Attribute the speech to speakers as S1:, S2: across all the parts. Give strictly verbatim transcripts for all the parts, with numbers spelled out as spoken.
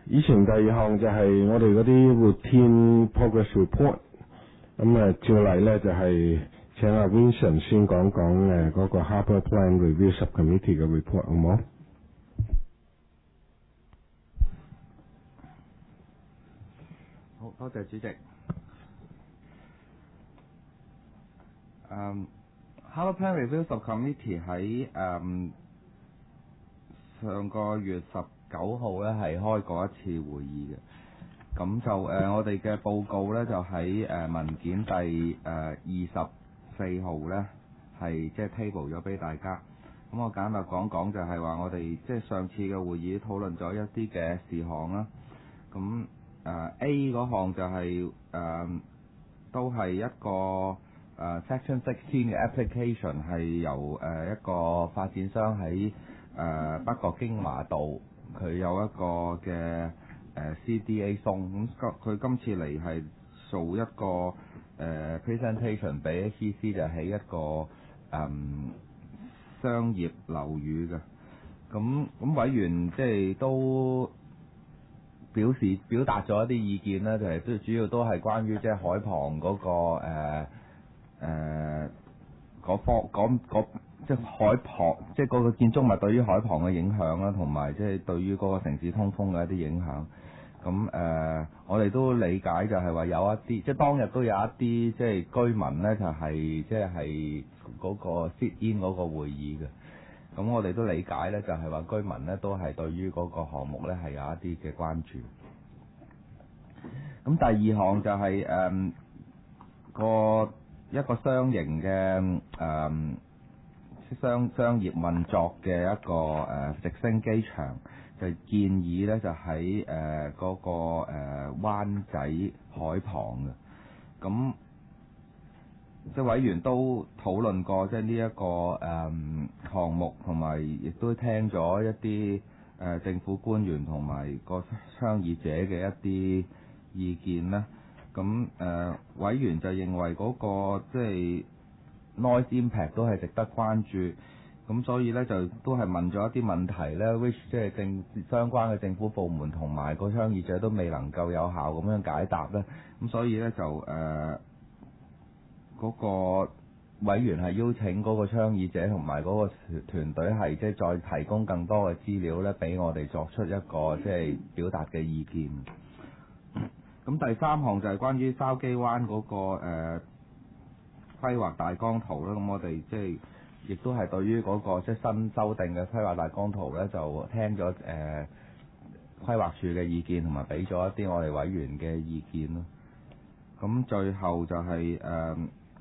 S1: 以前第二項就係我哋嗰啲 routine progress report， 咁啊照例咧就係請阿 Vincent 先講講誒嗰個 Harbour Plan Review Subcommittee 嘅 report， 好冇？
S2: 好，多謝主席。誒、um,，Harbour Plan Review Subcommittee 喺誒、um, 上個月十九號咧係開過一次會議嘅。咁就誒、呃，我哋嘅報告咧就喺誒、呃、文件第誒二十四號咧係即係 table 咗俾大家。咁我簡略講講就係話我哋即係上次嘅會議討論咗一啲嘅事項啦。咁誒、呃、A 嗰項就係、是、誒、呃、都係一個誒、呃、Section sixteen 嘅 application 係由誒、呃、一個發展商喺誒、呃、北角京華道，佢有一個嘅誒、呃、C D A 送，咁佢今次嚟係做一個誒、呃、presentation 俾 H C C 就起一個誒、嗯、商業樓宇嘅。咁咁委員即係都表示表達咗一啲意見啦，就係都主要都係關於即係海旁嗰、那個誒誒嗰方嗰嗰即係海旁，即係嗰個建築物對於海旁嘅影響啦，同埋即係對於嗰個城市通風嘅一啲影響。咁誒、呃，我哋都理解就係話有一啲，即係當日都有一啲即係居民咧，就係即係係嗰個 sit in 嗰個會議嘅。咁我哋都理解咧，就係話居民咧都係對於嗰個項目咧係有一啲嘅關注。咁第二項就係、是、誒、嗯、個一個商營嘅誒、嗯、商商業運作嘅一個誒、呃、直升機場，就建議咧就喺誒嗰個誒、呃、灣仔海旁嘅。咁即係委員都討論過，即係呢一個誒、嗯、項目，同埋亦都聽咗一啲誒、呃、政府官員同埋個倡議者嘅一啲意見啦。咁誒、呃、委員就認為嗰、那個即係 noise impact 都係值得關注。咁所以咧就都係問咗一啲問題咧 which 即係政相關嘅政府部門同埋個倡議者都未能夠有效咁樣解答咧。咁所以咧就誒。呃嗰個委員係邀請嗰個倡議者同埋嗰個團隊係即係再提供更多嘅資料咧，俾我哋作出一個即係表達嘅意見。咁第三項就係關於筲箕灣嗰個誒規劃大綱圖啦。咁我哋即係亦都係對於嗰個即係新修訂嘅規劃大綱圖咧，就聽咗誒規劃署嘅意見，同埋俾咗一啲我哋委員嘅意見咯。咁最後就係誒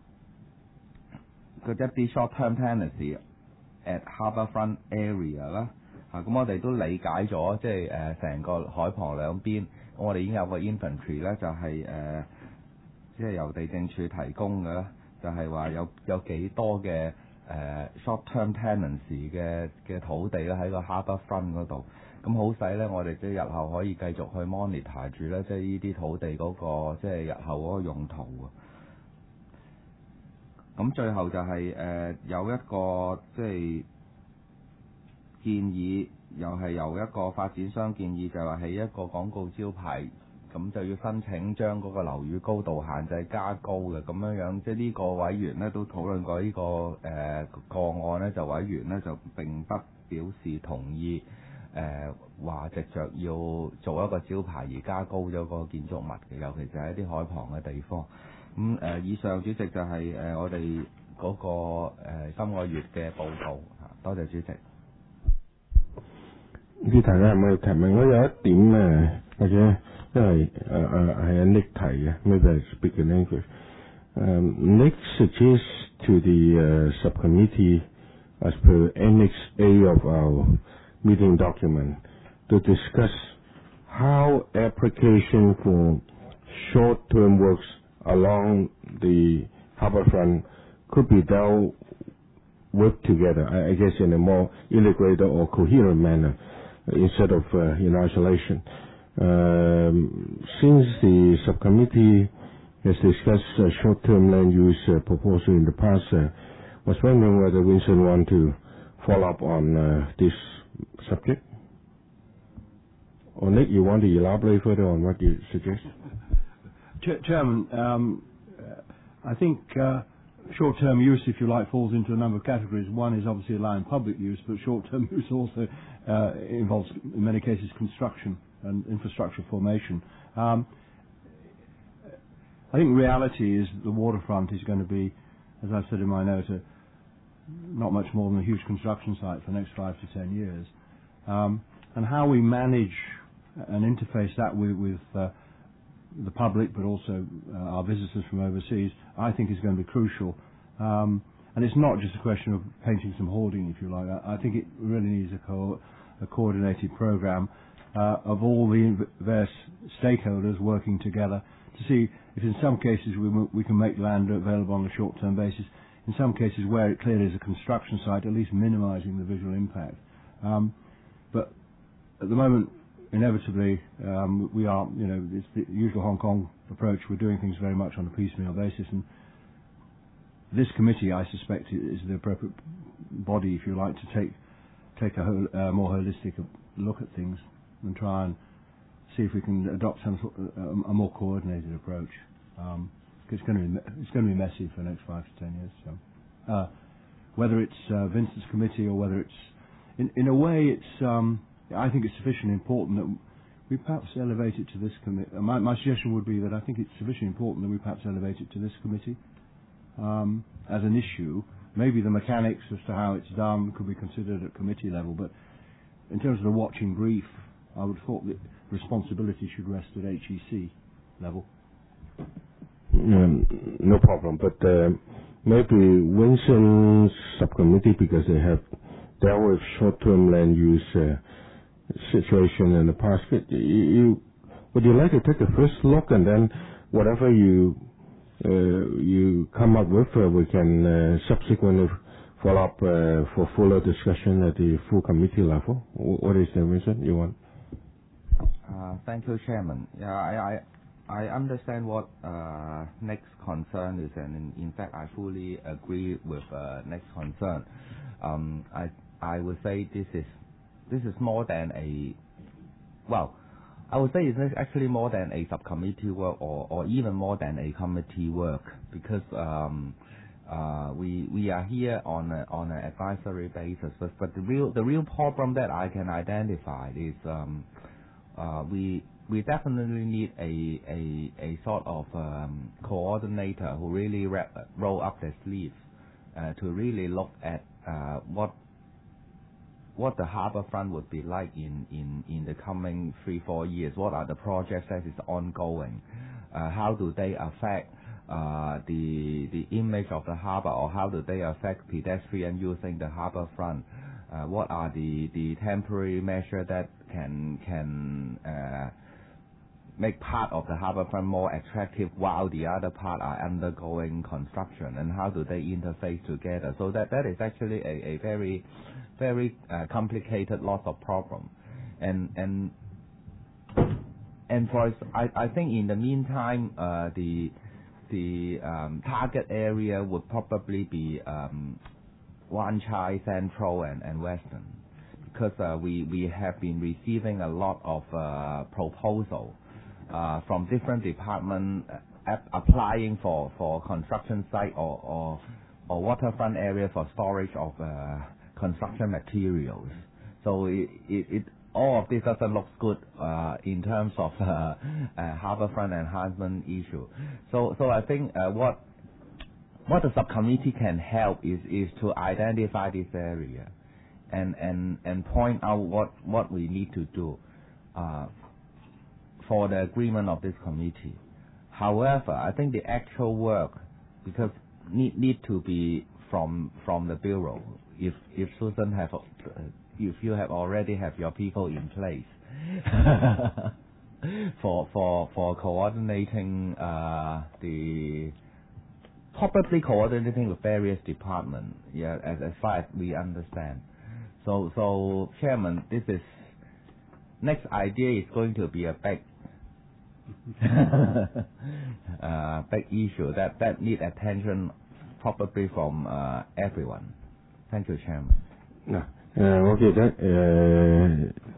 S2: 一啲 short-term tenancy at harbourfront area 啦，嚇咁我哋都理解咗，即係誒成個海旁兩邊，我哋已經有個 inventory 咧，就係誒即係由地政處提供嘅啦，就係話有有幾多嘅誒 short-term tenancy 嘅嘅土地咧喺個 harbourfront 嗰度，咁好使咧，我哋即係日後可以繼續去 monitor 住咧，即係呢啲土地嗰個即係日後嗰個用途啊。咁最後就係、是、誒、呃、有一個即係建議，又係由一個發展商建議，就係話起一個廣告招牌，咁就要申請將嗰個樓宇高度限制加高嘅咁樣樣。即係呢個委員咧都討論過呢、這個誒、呃、個案咧，就委員咧就並不表示同意誒話藉着要做一個招牌而加高咗個建築物嘅，尤其是喺啲海旁嘅地方。咁誒、呃，以上主席就係、是、誒、呃、我哋嗰、那個誒、呃、今個月嘅報告嚇，多謝主席。
S1: 唔知大家有冇提問？我有一點誒，或者因為誒誒係阿 Nick 提嘅 ，maybe I speak in English。誒 Nick suggests to the、uh, subcommittee as per Annex A of our meeting document to discuss how application for short-term works along the harbourfront could be dealt work together, I, I guess in a more integrated or coherent manner instead of uh, in isolation. Um, since the subcommittee has discussed uh, short-term land use uh, proposal in the past, uh, was wondering whether Vincent want to follow up on uh, this subject. Or Nick, you want to elaborate further on what you suggest?
S3: Ch- Chairman, um, uh, I think uh, short-term use, if you like, falls into a number of categories. One is obviously allowing public use, but short-term use also uh, involves, in many cases, construction and infrastructure formation. Um, I think reality is the waterfront is going to be, as I've said in my note, a, not much more than a huge construction site for the next five to ten years. Um, and how we manage and interface that with, with uh, the public, but also uh, our visitors from overseas, I think is going to be crucial. Um, and it's not just a question of painting some hoarding, if you like. I, I think it really needs a, co- a coordinated program uh, of all the various stakeholders working together to see if in some cases we, we can make land available on a short-term basis, in some cases where it clearly is a construction site, at least minimising the visual impact. Um, but at the moment, inevitably, um, we are, you know, it's the usual Hong Kong approach. We're doing things very much on a piecemeal basis, and this committee, I suspect, is the appropriate body, if you like, to take take a whole, uh, more holistic look at things and try and see if we can adopt some sort of, uh, a more coordinated approach. Um, it's going to be it's going to be messy for the next five to ten years. So, uh, whether it's uh, Vincent's committee or whether it's in in a way, it's um, I think it's sufficiently important that we perhaps elevate it to this committee. Uh, my, my suggestion would be that I think it's sufficiently important that we perhaps elevate it to this committee um, as an issue. Maybe the mechanics as to how it's done could be considered at committee level, but in terms of the watching brief, I would have thought that responsibility should rest at H E C level.
S1: Um, no problem, but uh, maybe Winston's subcommittee, because they have dealt with short-term land use uh, situation in the past. You, you, would you like to take a first look, and then whatever you uh, you come up with, uh, we can uh, subsequently follow up uh, for fuller discussion at the full committee level? What is the reason you want?
S2: Uh, thank you, Chairman. Yeah, I, I, I understand what uh, Nick's concern is, and in, in fact, I fully agree with uh, Nick's concern. Um, I, I would say this is, this is more than a, well, I would say it's actually more than a subcommittee work, or, or even more than a committee work, because um, uh, we we are here on a, on an advisory basis. But, but the real the real problem that I can identify is um, uh, we we definitely need a a, a sort of um, coordinator who really ra- roll up their sleeves uh, to really look at uh, what. what the harbourfront would be like in, in, in the coming three, four years. What are the projects that is ongoing? Uh, how do they affect uh, the the image of the harbour, or how do they affect pedestrians using the harbourfront? Uh, what are the, the temporary measures that can can uh, make part of the harbourfront more attractive while the other part are undergoing construction, and how do they interface together? So that, that is actually a, a very very uh, complicated, lots of problems, and and and for I I think in the meantime uh, the the um, target area would probably be um, Wan Chai, Central, and, and Western, because uh, we we have been receiving a lot of uh, proposals uh, from different departments uh, applying for, for construction site or, or or waterfront area for storage of uh, construction materials. So it, it, it all of this doesn't look good uh, in terms of uh, uh, harbourfront enhancement issue. So so I think uh, what what the subcommittee can help is is to identify this area and and and point out what what we need to do uh, for the agreement of this committee. However, I think the actual work, because need need to be from from the bureau. If if Susan have, uh, if you have already have your people in place for for for coordinating uh, the probably coordinating with various departments. Yeah, as as far as we understand. So so Chairman, this is next idea is going to be a big uh, big issue that that need attention probably from uh, everyone. Thank you, Chairman.
S1: 嗱，誒、呃，我記得誒、呃、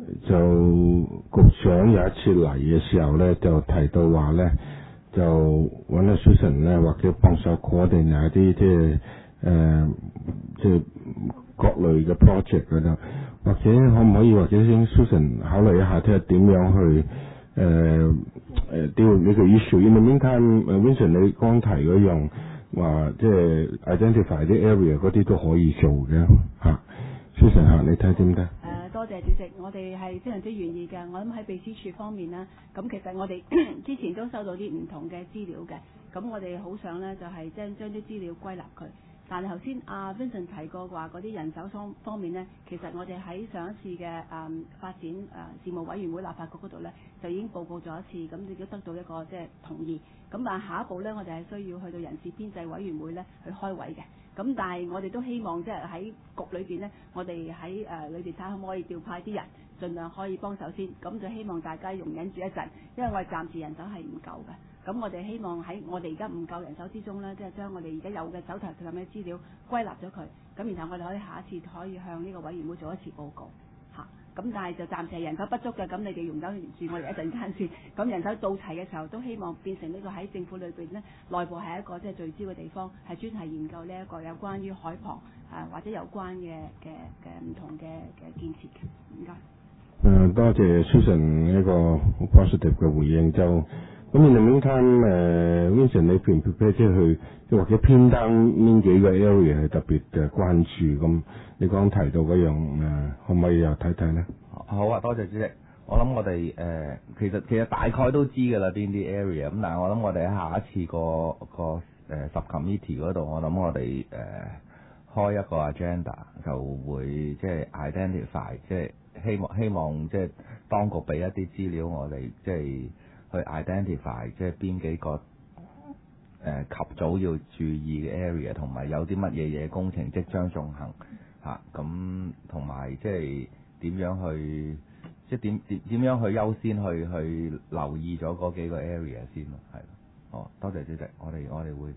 S1: 就局長有一次嚟嘅時候咧，就提到話咧，就揾阿 Susan 咧，或者幫手 coordinate 一啲即係誒即係各類嘅 project 嗰度，或者可唔可以或者先 Susan 考慮一下睇下點樣去誒誒 deal 呢個 issue。In the meantime，Vincent 你剛提嗰樣話即係 identify 啲 area 嗰啲都可以做嘅嚇。Susan 嚇，你睇點得？
S4: 多謝主席，我哋係非常之願意嘅。我諗喺秘書處方面呢，咁其實我哋之前都收到啲唔同嘅資料嘅，咁我哋好想呢，就係將將啲資料歸納佢。但係頭先阿 Vincent 提過話嗰啲人手方方面呢，其實我哋喺上一次嘅誒、嗯、發展誒、呃、事務委員會立法局嗰度呢，就已經報告咗一次，咁亦都得到一個即係同意。咁但係下一步呢，我哋係需要去到人事編制委員會呢去開委嘅。咁但係我哋都希望即係喺局裏邊呢，我哋喺誒裏邊睇可唔可以調派啲人，盡量可以幫手先。咁就希望大家容忍住一陣，因為我哋暫時人手係唔夠嘅。咁我哋希望喺我哋而家唔夠人手之中呢，即係將我哋而家有嘅手頭上嘅資料歸納咗佢，咁然後我哋可以下一次可以向呢個委員會做一次報告嚇。咁但係就暫時係人手不足嘅，咁你哋容忍住我哋一陣間先。咁人手到齊嘅時候，都希望變成呢個喺政府裏邊呢，內部係一個即係聚焦嘅地方，係專係研究呢一個有關於海旁啊或者有關嘅嘅嘅唔同嘅嘅建設嘅。唔該。
S1: 誒，多謝 Susan 一個好 positive 嘅回應。就咁 in the meantime，誒 Vincent 你 prepare 即係去，即或者偏單邊幾個 area 係特別嘅關注咁。你剛提到嗰樣誒，可唔可以又睇睇咧？
S2: 好啊，多謝主席。我諗我哋誒、呃、其實其實大概都知㗎啦，邊啲 area 咁，但係我諗我哋喺下一次個個誒、呃、subcommittee 嗰度，我諗我哋誒、呃、開一個 agenda 就會即係 identify， 即係希望希望即係當局俾一啲資料我哋，即係去 identify 即係邊幾個誒、呃、及早要注意嘅 area， 同埋有啲乜嘢嘢工程即將進行嚇，咁同埋即係點樣去。即係點點點樣去優先去去留意咗嗰幾個 area 先咯，係咯。哦，多謝主席，我哋我哋會。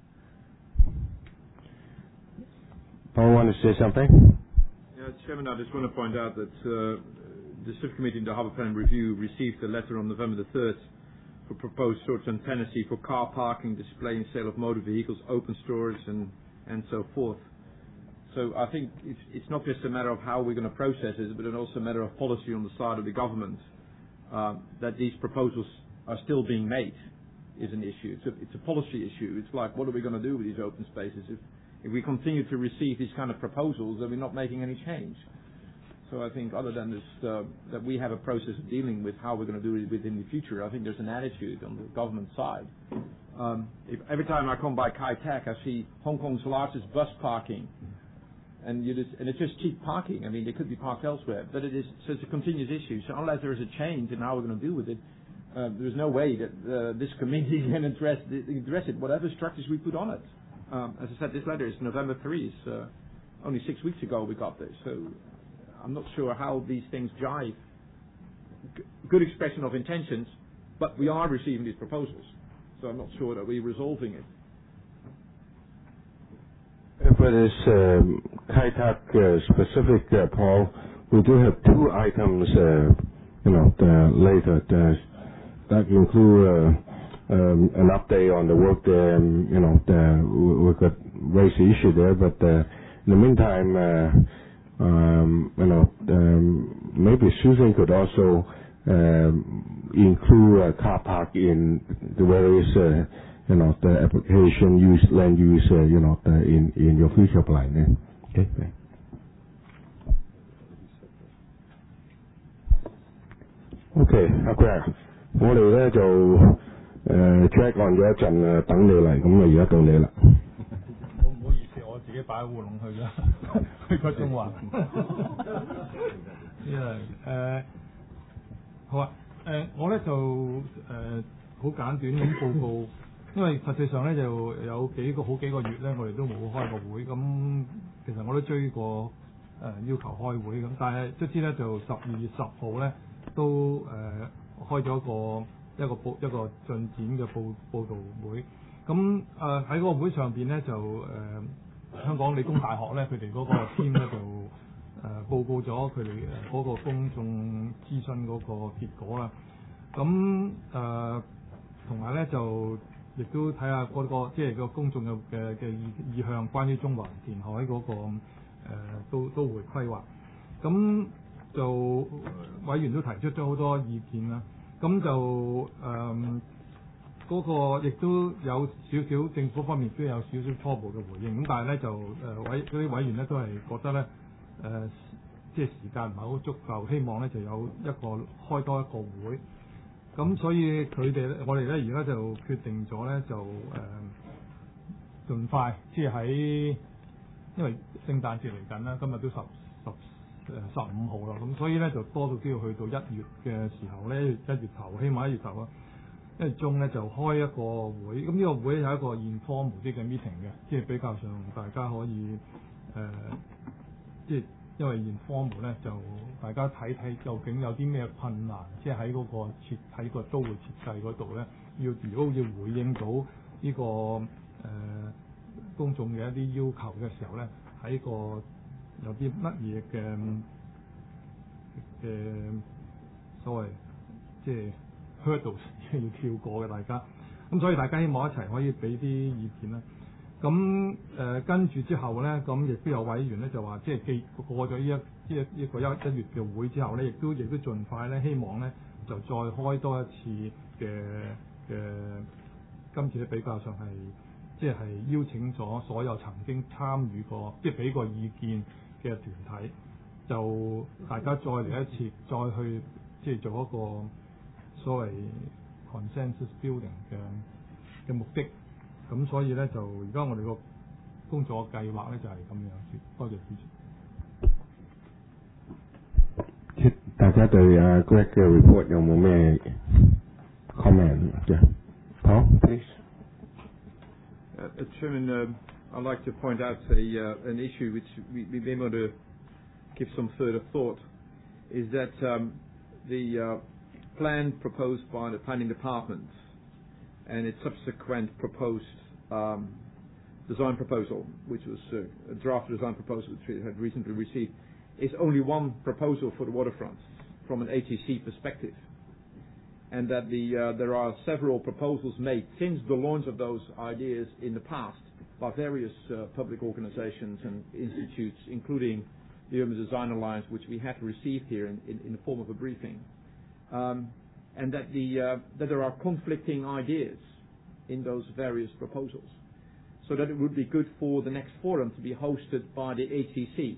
S1: Paul want to say something?
S5: Yeah, Chairman, I just want to point out that uh, the subcommittee in the Harbour Plan Review received a letter on November the third for proposed short-term tenancy for car parking, display and sale of motor vehicles, open storage and, and so forth. So I think it's, it's not just a matter of how we're going to process it, but it's also a matter of policy on the side of the government, uh, that these proposals are still being made is an issue. It's a, it's a policy issue. It's like, what are we going to do with these open spaces? If, if we continue to receive these kind of proposals, then we're not making any change. So I think other than this, uh, that we have a process of dealing with how we're going to do it within the future, I think there's an attitude on the government side. Um, if every time I come by Kai Tak, I see Hong Kong's largest bus parking. And, you just, and it's just cheap parking. I mean, they could be parked elsewhere, but it is so it's a continuous issue. So unless there is a change in how we're going to deal with it, uh, there's no way that uh, this committee can address address it. Whatever structures we put on it. Um, as I said, this letter is November third. It's, uh, only six weeks ago we got this, so I'm not sure how these things jive. G- good expression of intentions, but we are receiving these proposals, so I'm not sure that we're resolving it.
S1: For this um, Kai Tak uh, specific, uh, Paul, we do have two items, uh, you know, the, later the, that include uh, um, an update on the work there. Um, you know, the, we, we could raise the issue there, but uh, in the meantime, uh, um, you know, um, maybe Susan could also um, include a car park in the various. Uh, You know, the application use, land use, uh, you know, the, in, in your future plan. Yeah? Okay. Okay, 阿 Greg， 我哋咧就誒 check on 咗一陣誒，等你嚟，咁啊而家到你啦。
S6: 我唔好意思，我自己擺烏龍去啦，去個中環。因為誒好啊，誒、呃、我咧就誒好、呃、簡短咁報告。因為實際上咧就有幾個好幾個月咧，我哋都冇開過會。咁其實我都追過誒、呃、要求開會咁，但係卒之咧就十二月十號咧都誒、呃、開咗個一個報一個進展嘅報報導會。咁誒喺嗰個會上邊咧就誒、呃、香港理工大學咧佢哋嗰個 team 咧就誒誒報告咗佢哋誒嗰個公眾諮詢嗰個結果啦。咁誒同埋咧就亦都睇下嗰個即係個公眾嘅嘅嘅意意向，關於中環填海嗰、那個、呃、都都會規劃。咁就委員都提出咗好多意見啦。咁就誒嗰、呃那個亦都有少少政府方面都有少少初步嘅回應。咁但係咧就誒、呃、委嗰啲委員咧都係覺得咧誒、呃、即係時間唔係好足夠，希望咧就有一個開多一個會。咁所以佢哋咧，我哋咧而家就決定咗咧，就誒、呃、盡快，即係喺因為聖誕節嚟緊啦，今日都十十誒十五號啦，咁所以咧就多數都要去到一月嘅時候咧，一月頭，希望一月頭啊，一月中咧就開一個會。咁呢個會係一個informal啲嘅 meeting 嘅，即係比較上大家可以誒、呃，即係。因為informal咧就大家睇睇究竟有啲咩困難，即係喺嗰個設喺個都會設計嗰度咧，要如果要回應到呢、這個誒、呃、公眾嘅一啲要求嘅時候咧，喺個有啲乜嘢嘅嘅所謂即係 hurdles 要跳過嘅大家，咁所以大家希望一齊可以俾啲意見啦。咁誒、呃、跟住之後咧，咁亦都有委員咧就話，即係既過咗呢一即係一個一一月嘅會之後咧，亦都亦都盡快咧，希望咧就再開多一次嘅嘅，今次咧比較上係即係邀請咗所有曾經參與過，即係俾過意見嘅團體，就大家再嚟一次，再去即係做一個所謂 consensus building 嘅嘅目的。咁所以咧就而家我哋個工作計劃咧就係咁樣。多謝主
S1: 持。大家對阿 Greg 嘅 report 有冇咩 comment？ 好 please.
S5: Uh, Chairman, uh, I'd like to point out a, uh, an issue which we, we may want to give some further thought, is that um, the uh, plan proposed by the Planning Department and its subsequent proposed um, design proposal, which was uh, a draft design proposal which we had recently received, is only one proposal for the waterfront from an A T C perspective, and that the, uh, there are several proposals made since the launch of those ideas in the past by various uh, public organizations and institutes, including the Urban Design Alliance, which we had received here in, in, in the form of a briefing. Um, and that, the, uh, that there are conflicting ideas in those various proposals. So that it would be good for the next forum to be hosted by the A T C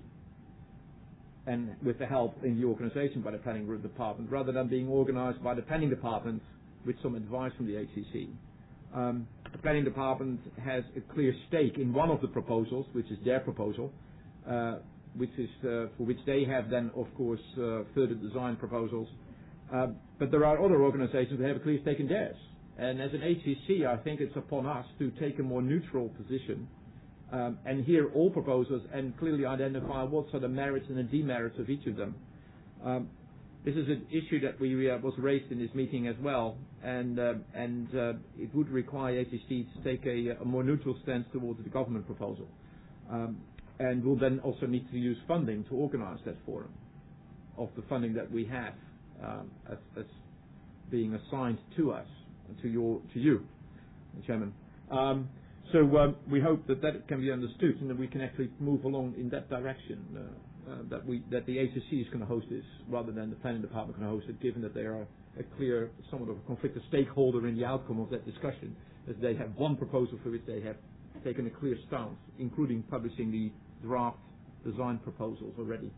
S5: and with the help in the organization by the Planning Department, rather than being organized by the Planning Department with some advice from the A T C. Um, the Planning Department has a clear stake in one of the proposals, which is their proposal, uh, which is uh, for which they have then, of course, uh, further design proposals. Uh, but there are other organizations that have a clear stake in theirs. And as an A T C, I think it's upon us to take a more neutral position um, and hear all proposals and clearly identify what are the merits and the demerits of each of them. Um, this is an issue that we uh, was raised in this meeting as well, and uh, and uh, it would require A T C to take a, a more neutral stance towards the government proposal. Um, and we'll then also need to use funding to organize that forum of the funding that we have um, as, as being assigned to us, to your, to you, Chairman. Um, so um, we hope that that can be understood and that we can actually move along in that direction. Uh, uh, that we that the A T C is going to host this rather than the Planning Department going to host it, given that they are a clear, somewhat of a conflicted stakeholder in the outcome of that discussion, as they have one proposal for which they have taken a clear stance, including publishing the draft design proposals already.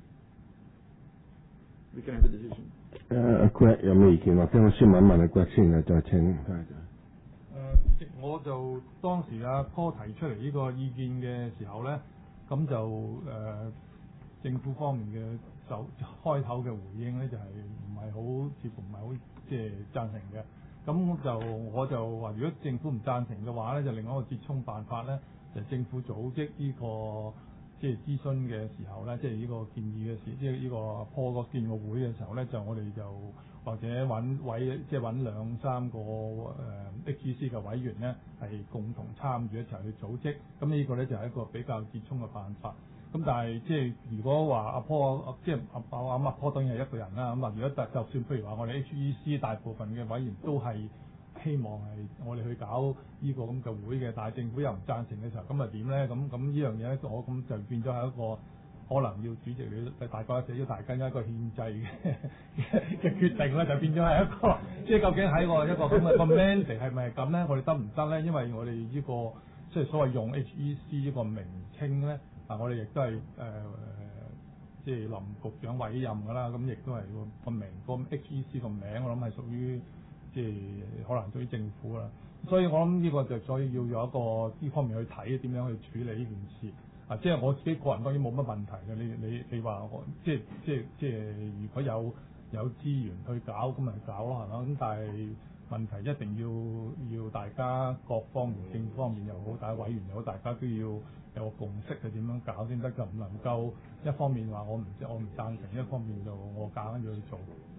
S5: We can have a decision.
S1: 誒、uh, Greg 有咩意見？或者我先問一問阿 Greg 先啊，再請。誒、
S6: 呃，我就當時阿 Paul 提出嚟呢個意見嘅時候咧，咁就誒、呃、政府方面嘅首開頭嘅回應咧，就係唔係好似乎唔係好即係贊成嘅。咁就我就話，如果政府唔贊成嘅話咧，就另外一個折衷辦法咧，就係、政府組織呢、這個。即係諮詢嘅時候咧，即係呢個建議嘅時，即係呢個破個建議會嘅時候咧，就我哋就或者揾委，即係揾兩三個誒 H G C 嘅委員咧，係共同參與一齊去組織。咁呢個咧就係一個比較折衷嘅辦法。 咁但係即係如果話阿坡即係阿阿阿阿坡當然係一個人啦。咁啊，如果就就算譬如話我哋 H E C 大部分嘅委員都係希望係我哋去搞呢個咁嘅會嘅，但係政府又唔贊成嘅時候，咁啊點咧？咁咁呢樣嘢咧，我咁就變咗係一個可能要主席你大家寫咗大家一個憲制嘅嘅決定咧，就變咗係一個即係究竟喺個一個咁嘅個 mandate 係咪係咁咧？我哋得唔得咧？因為我哋呢、這個即係所謂用 H E C 呢個名稱咧，啊我哋亦都係誒即係林局長委任㗎啦，咁亦都係個個名個 H E C 個名，我諗係屬於即係可能屬於政府啦。所以我諗呢個就所以要有一個呢方面去睇點樣去處理呢件事。啊，即係我自己個人當然冇乜問題嘅。你你你話我即係即係即係如果有有資源去搞咁咪搞咯，係嘛？咁但係問題一定要要大家各方面政府方面又好，大家委員又好，大家都要有個共識係點樣搞先得，就唔能夠一方面話我唔我唔贊成，一方面就我夾硬要去做。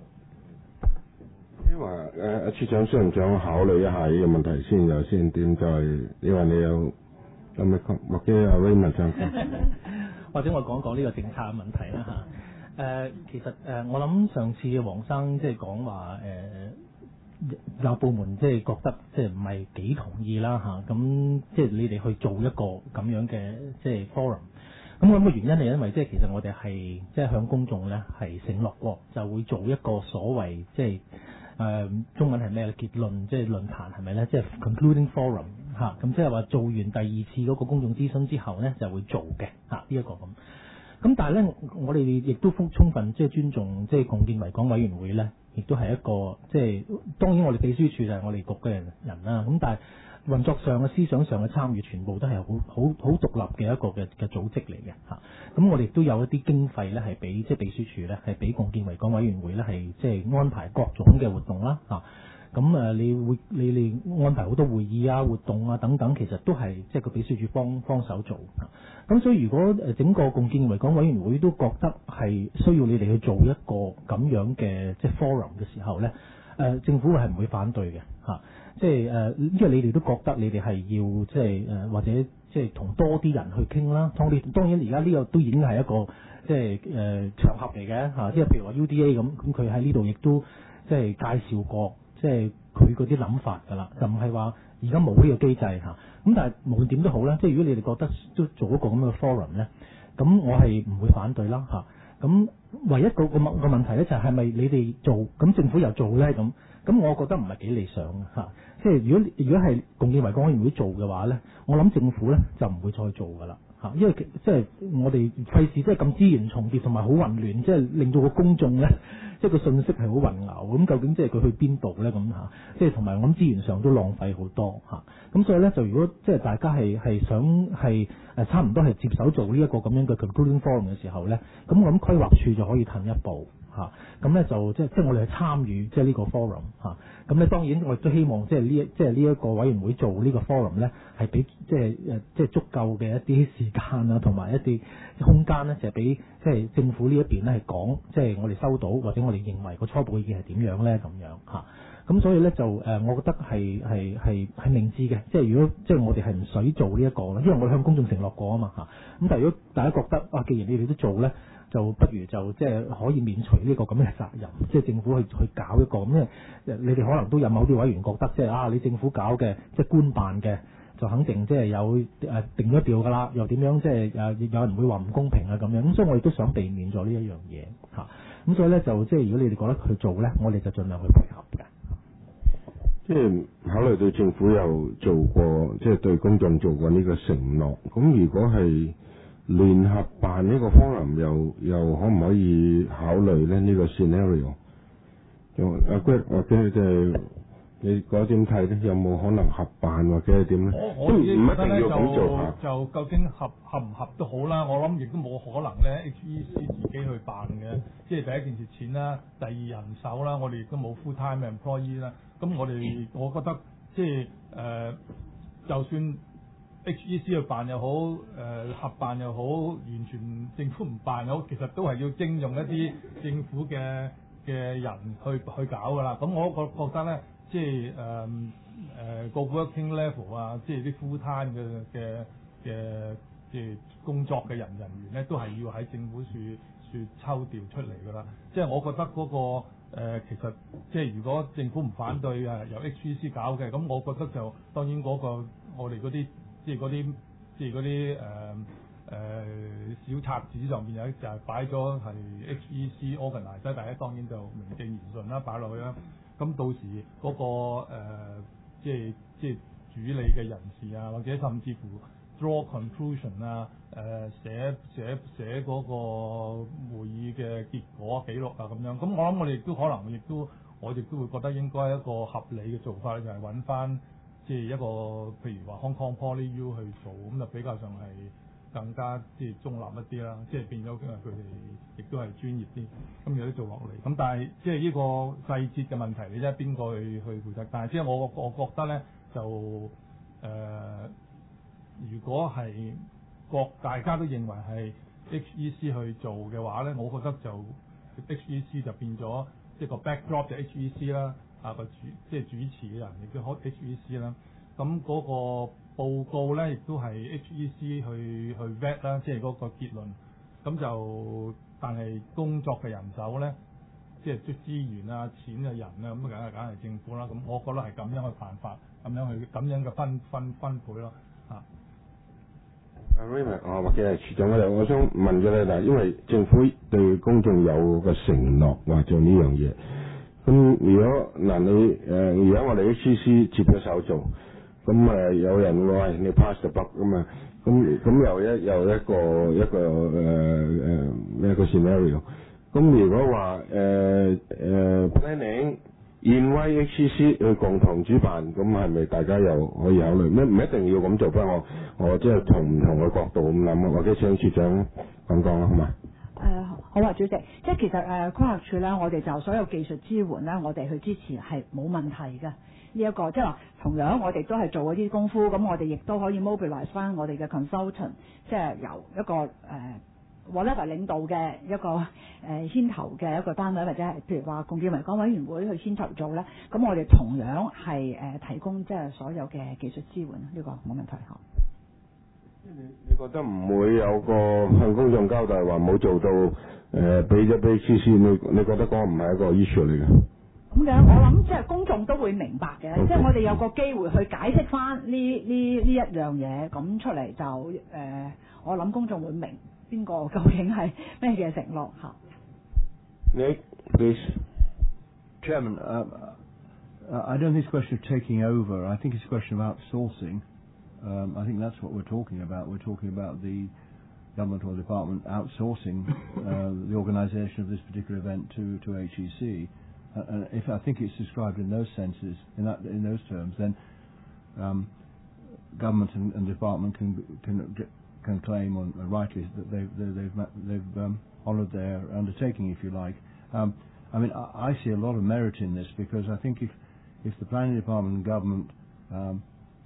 S1: 你話誒阿處長想唔想考慮一下呢個問題先，又先點再？你話你有？咁咪或者阿 Raymond 上
S7: 或者我講講呢個政策嘅問題啦嚇。誒、呃，其實誒、呃，我諗上次嘅黃生即係講話誒，有部門即係覺得即係唔係幾同意啦嚇。咁、啊、即係你哋去做一個咁樣嘅即係 forum。咁我諗嘅原因係因為即係其實我哋係即係向公眾咧係承諾過，就會做一個所謂即係誒、呃、中文係咩結論，即係論壇係咪咧？即係 concluding forum。嚇，咁即係話做完第二次嗰個公眾諮詢之後咧，就會做嘅嚇呢一個咁。咁但係咧，我哋亦都充分即係尊重即係共建維港委員會咧，亦都係一個即係當然我哋秘書處就係我哋局嘅人啦。咁但係運作上嘅思想上嘅參與，全部都係好好好獨立嘅一個嘅嘅組織嚟嘅嚇。咁我哋都有一啲經費咧，係俾即係秘書處咧，係俾共建維港委員會咧，係即係安排各種嘅活動啦嚇。咁誒，你會你哋安排好多會議啊、活動啊等等，其實都係即係個秘書處幫幫手做。咁所以如果誒整個共建維港委員會都覺得係需要你哋去做一個咁樣嘅即係 forum 嘅時候咧，誒、呃、政府係唔會反對嘅嚇。即係誒，因為你哋都覺得你哋係要即係誒，或者即係同多啲人去傾啦。當然當然而家呢個都已經係一個即係誒、呃、場合嚟嘅嚇。即係譬如話 U D A 咁，咁佢喺呢度亦都即係介紹過。即係佢嗰啲諗法㗎啦，就唔係話而家冇呢個機制嚇。咁但係無論點都好咧，即係如果你哋覺得都做一個咁嘅 forum 咧，咁我係唔會反對啦嚇。咁唯一個個問個問題咧就係係咪你哋做，咁政府又做咧咁？咁我覺得唔係幾理想嚇。即係如果如果係共建維港委員會做嘅話咧，我諗政府咧就唔會再做㗎啦。因為即係我哋費事即係咁資源重疊同埋好混亂，即係令到個公眾咧，即係個信息係好混淆。咁究竟即係佢去邊度咧？咁嚇，即係同埋我諗資源上都浪費好多嚇。咁所以咧，就如果即係大家係係想係誒差唔多係接手做呢一個咁樣嘅 concluding forum 嘅時候咧，咁我諗規劃處就可以褪一步嚇。咁咧就即係即係我哋去參與即係呢個 forum 嚇。咁咧當然我亦都希望即係呢一即係呢一個委員會做呢個 forum 咧，係俾即係誒即係足夠嘅一啲時間啊，同埋一啲空間咧，就係俾即係政府呢一邊咧係講，即係我哋收到或者我哋認為個初步意見係點樣咧咁樣嚇。咁所以咧就誒，我覺得係係係係明智嘅。即係如果即係我哋係唔使做呢一個啦，因為我哋向公眾承諾過啊嘛嚇。咁但係如果大家覺得啊，既然你哋都做咧，就不如就即係可以免除呢個咁嘅責任，即係政府去去搞一個咁，因為你哋可能都有某啲委員覺得即係啊，你政府搞嘅即係官辦嘅，就肯定即係有誒定咗調㗎啦，又點樣即係誒有人會話唔公平啊咁樣，咁所以我哋都想避免咗呢一樣嘢嚇。咁所以咧就即係如果你哋覺得佢做咧，我哋就盡量去配合嘅。
S1: 即係考慮到政府有做過，即係對公眾做過呢個承諾，咁如果係聯合辦呢個 forum 又又可唔可以考慮咧呢、呢個 scenario？ 阿 Greg 或者即係你嗰點睇咧？有冇可能合辦或者係點咧？
S6: 我我自己覺得咧就
S1: 就，
S6: 就究竟合合唔合都好啦。我諗亦都冇可能咧 H E C 自己去辦嘅。即係第一件事錢啦，第二人手啦，我哋亦都冇 full time employee 啦。咁我哋我覺得即係誒、呃，就算 H E C 去辦又好，誒、呃、合辦又好，完全政府唔辦又好，其實都係要徵用一啲政府嘅嘅人去去搞㗎啦。咁我覺覺得咧，即係誒誒個 working level 啊，即係啲 full time 嘅嘅嘅即係工作嘅人人員咧，都係要喺政府處處抽調出嚟㗎啦。即係我覺得嗰、個、呃、其實即係如果政府唔反對誒由 H E C 搞嘅，咁我覺得就當然嗰、個我哋嗰啲即係嗰啲即係嗰啲誒誒小冊子上面有就係擺咗係 H E C organize，大家當然就名正言順啦，擺落去啦。咁到時嗰、個、呃、即係即係主理嘅人士啊，或者甚至乎 draw conclusion 啊，誒、呃、寫寫寫嗰個會議嘅結果記錄啊咁樣。咁我諗我哋亦都可能亦都我亦都會覺得應該一個合理嘅做法就係揾翻即係一個譬如話 Hong Kong Poly U 去做，咁就比較上係更加即係中立一啲啦，即係變咗因為佢哋亦都係專業啲，咁有啲做落嚟。咁但係即係呢個細節嘅問題，你睇邊個去去負責？但係即係我我覺得咧就誒、呃，如果係各大家都認為係 H E C 去做嘅話咧，我覺得就 H E C 就變咗即係個 backdrop 就 H E C 啦，啊個主即係主持嘅人亦都可 H E C 啦。咁嗰個報告咧，亦都係 H E C 去去 vet 啦，即係嗰個結論。咁就但係工作嘅人手咧，即係啲資源啊、錢啊、人啊，咁梗係梗係政府啦。咁我覺得係咁樣嘅辦法，咁樣去咁樣嘅分分分配咯。啊，
S1: 阿 Raymond，我或者係處長嗰度，我想問咗咧，嗱，因為政府對公眾有個承諾話做呢樣嘢。咁如果嗱你誒，而家我哋 H E C 接咗手做。咁誒、呃、有人會話你 pass the buck 咁啊，咁咁又一又一個一個誒誒一個 scenario。咁如果話誒誒 planning invite H E C 去共同主辦，咁係咪大家又可以考慮？咩唔一定要咁做，不過我我即係從唔同嘅角度咁諗，或者請處長講講啦，好嘛？
S8: 誒、呃、好啊，主席，即係其實誒規劃署咧，我哋就所有技術支援咧，我哋去支持係冇問題嘅。呢、這、一個即係話，同樣我哋都係做嗰啲功夫，咁我哋亦都可以 mobilize 翻我哋嘅 consultant， 即係由一個誒 whatever 領導嘅一個誒、呃、牽頭嘅一個單位，或者係譬如話共建維港委員會去牽頭做咧，咁我哋同樣係誒、呃、提供即係所有嘅技術支援，呢、這個冇問題嚇。
S1: 你你覺得唔會有個向公眾交代話冇做到誒俾咗俾 H E C， 你你覺得嗰個唔係一個 issue 嚟嘅？
S8: 咁樣我諗即係公眾都會明白嘅， Okay. 即係我哋有個機會去解釋翻呢呢呢一樣嘢，咁出嚟就誒、呃，我諗公眾會明邊個究竟係咩嘅承諾嚇。
S1: Nick, please.
S3: Chairman, uh, uh, I don't think it's a question of taking over. I think it's a question of outsourcing. Um, I think that's what we're talking about. We're talking about the government or department outsourcing uh, the organisation of this particular event to, to H E C. Uh, and if I think it's described in those senses, in that in those terms, then um, government and, and department can can can claim on uh, rightly that they've they've they've um, honoured their undertaking, if you like. Um, I mean, I, I see a lot of merit in this because I think if if the planning department and government um,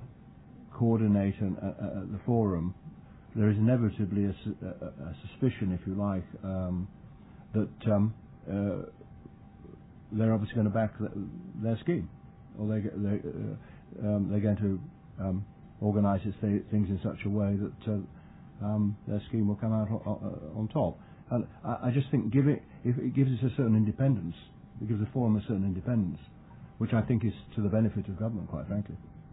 S3: coordinate an, uh, uh, the forum, there is inevitably a, a, a suspicion, if you like, um, that um, uh, they're obviously going to back the, their scheme, or they, they, uh, um, they're going to um, organise th- things in such a way that uh, um, their scheme will come out on, on top. And I, I just think give it, if it gives us a certain independence, it gives the forum a certain independence, which I think is to the benefit of government, quite frankly.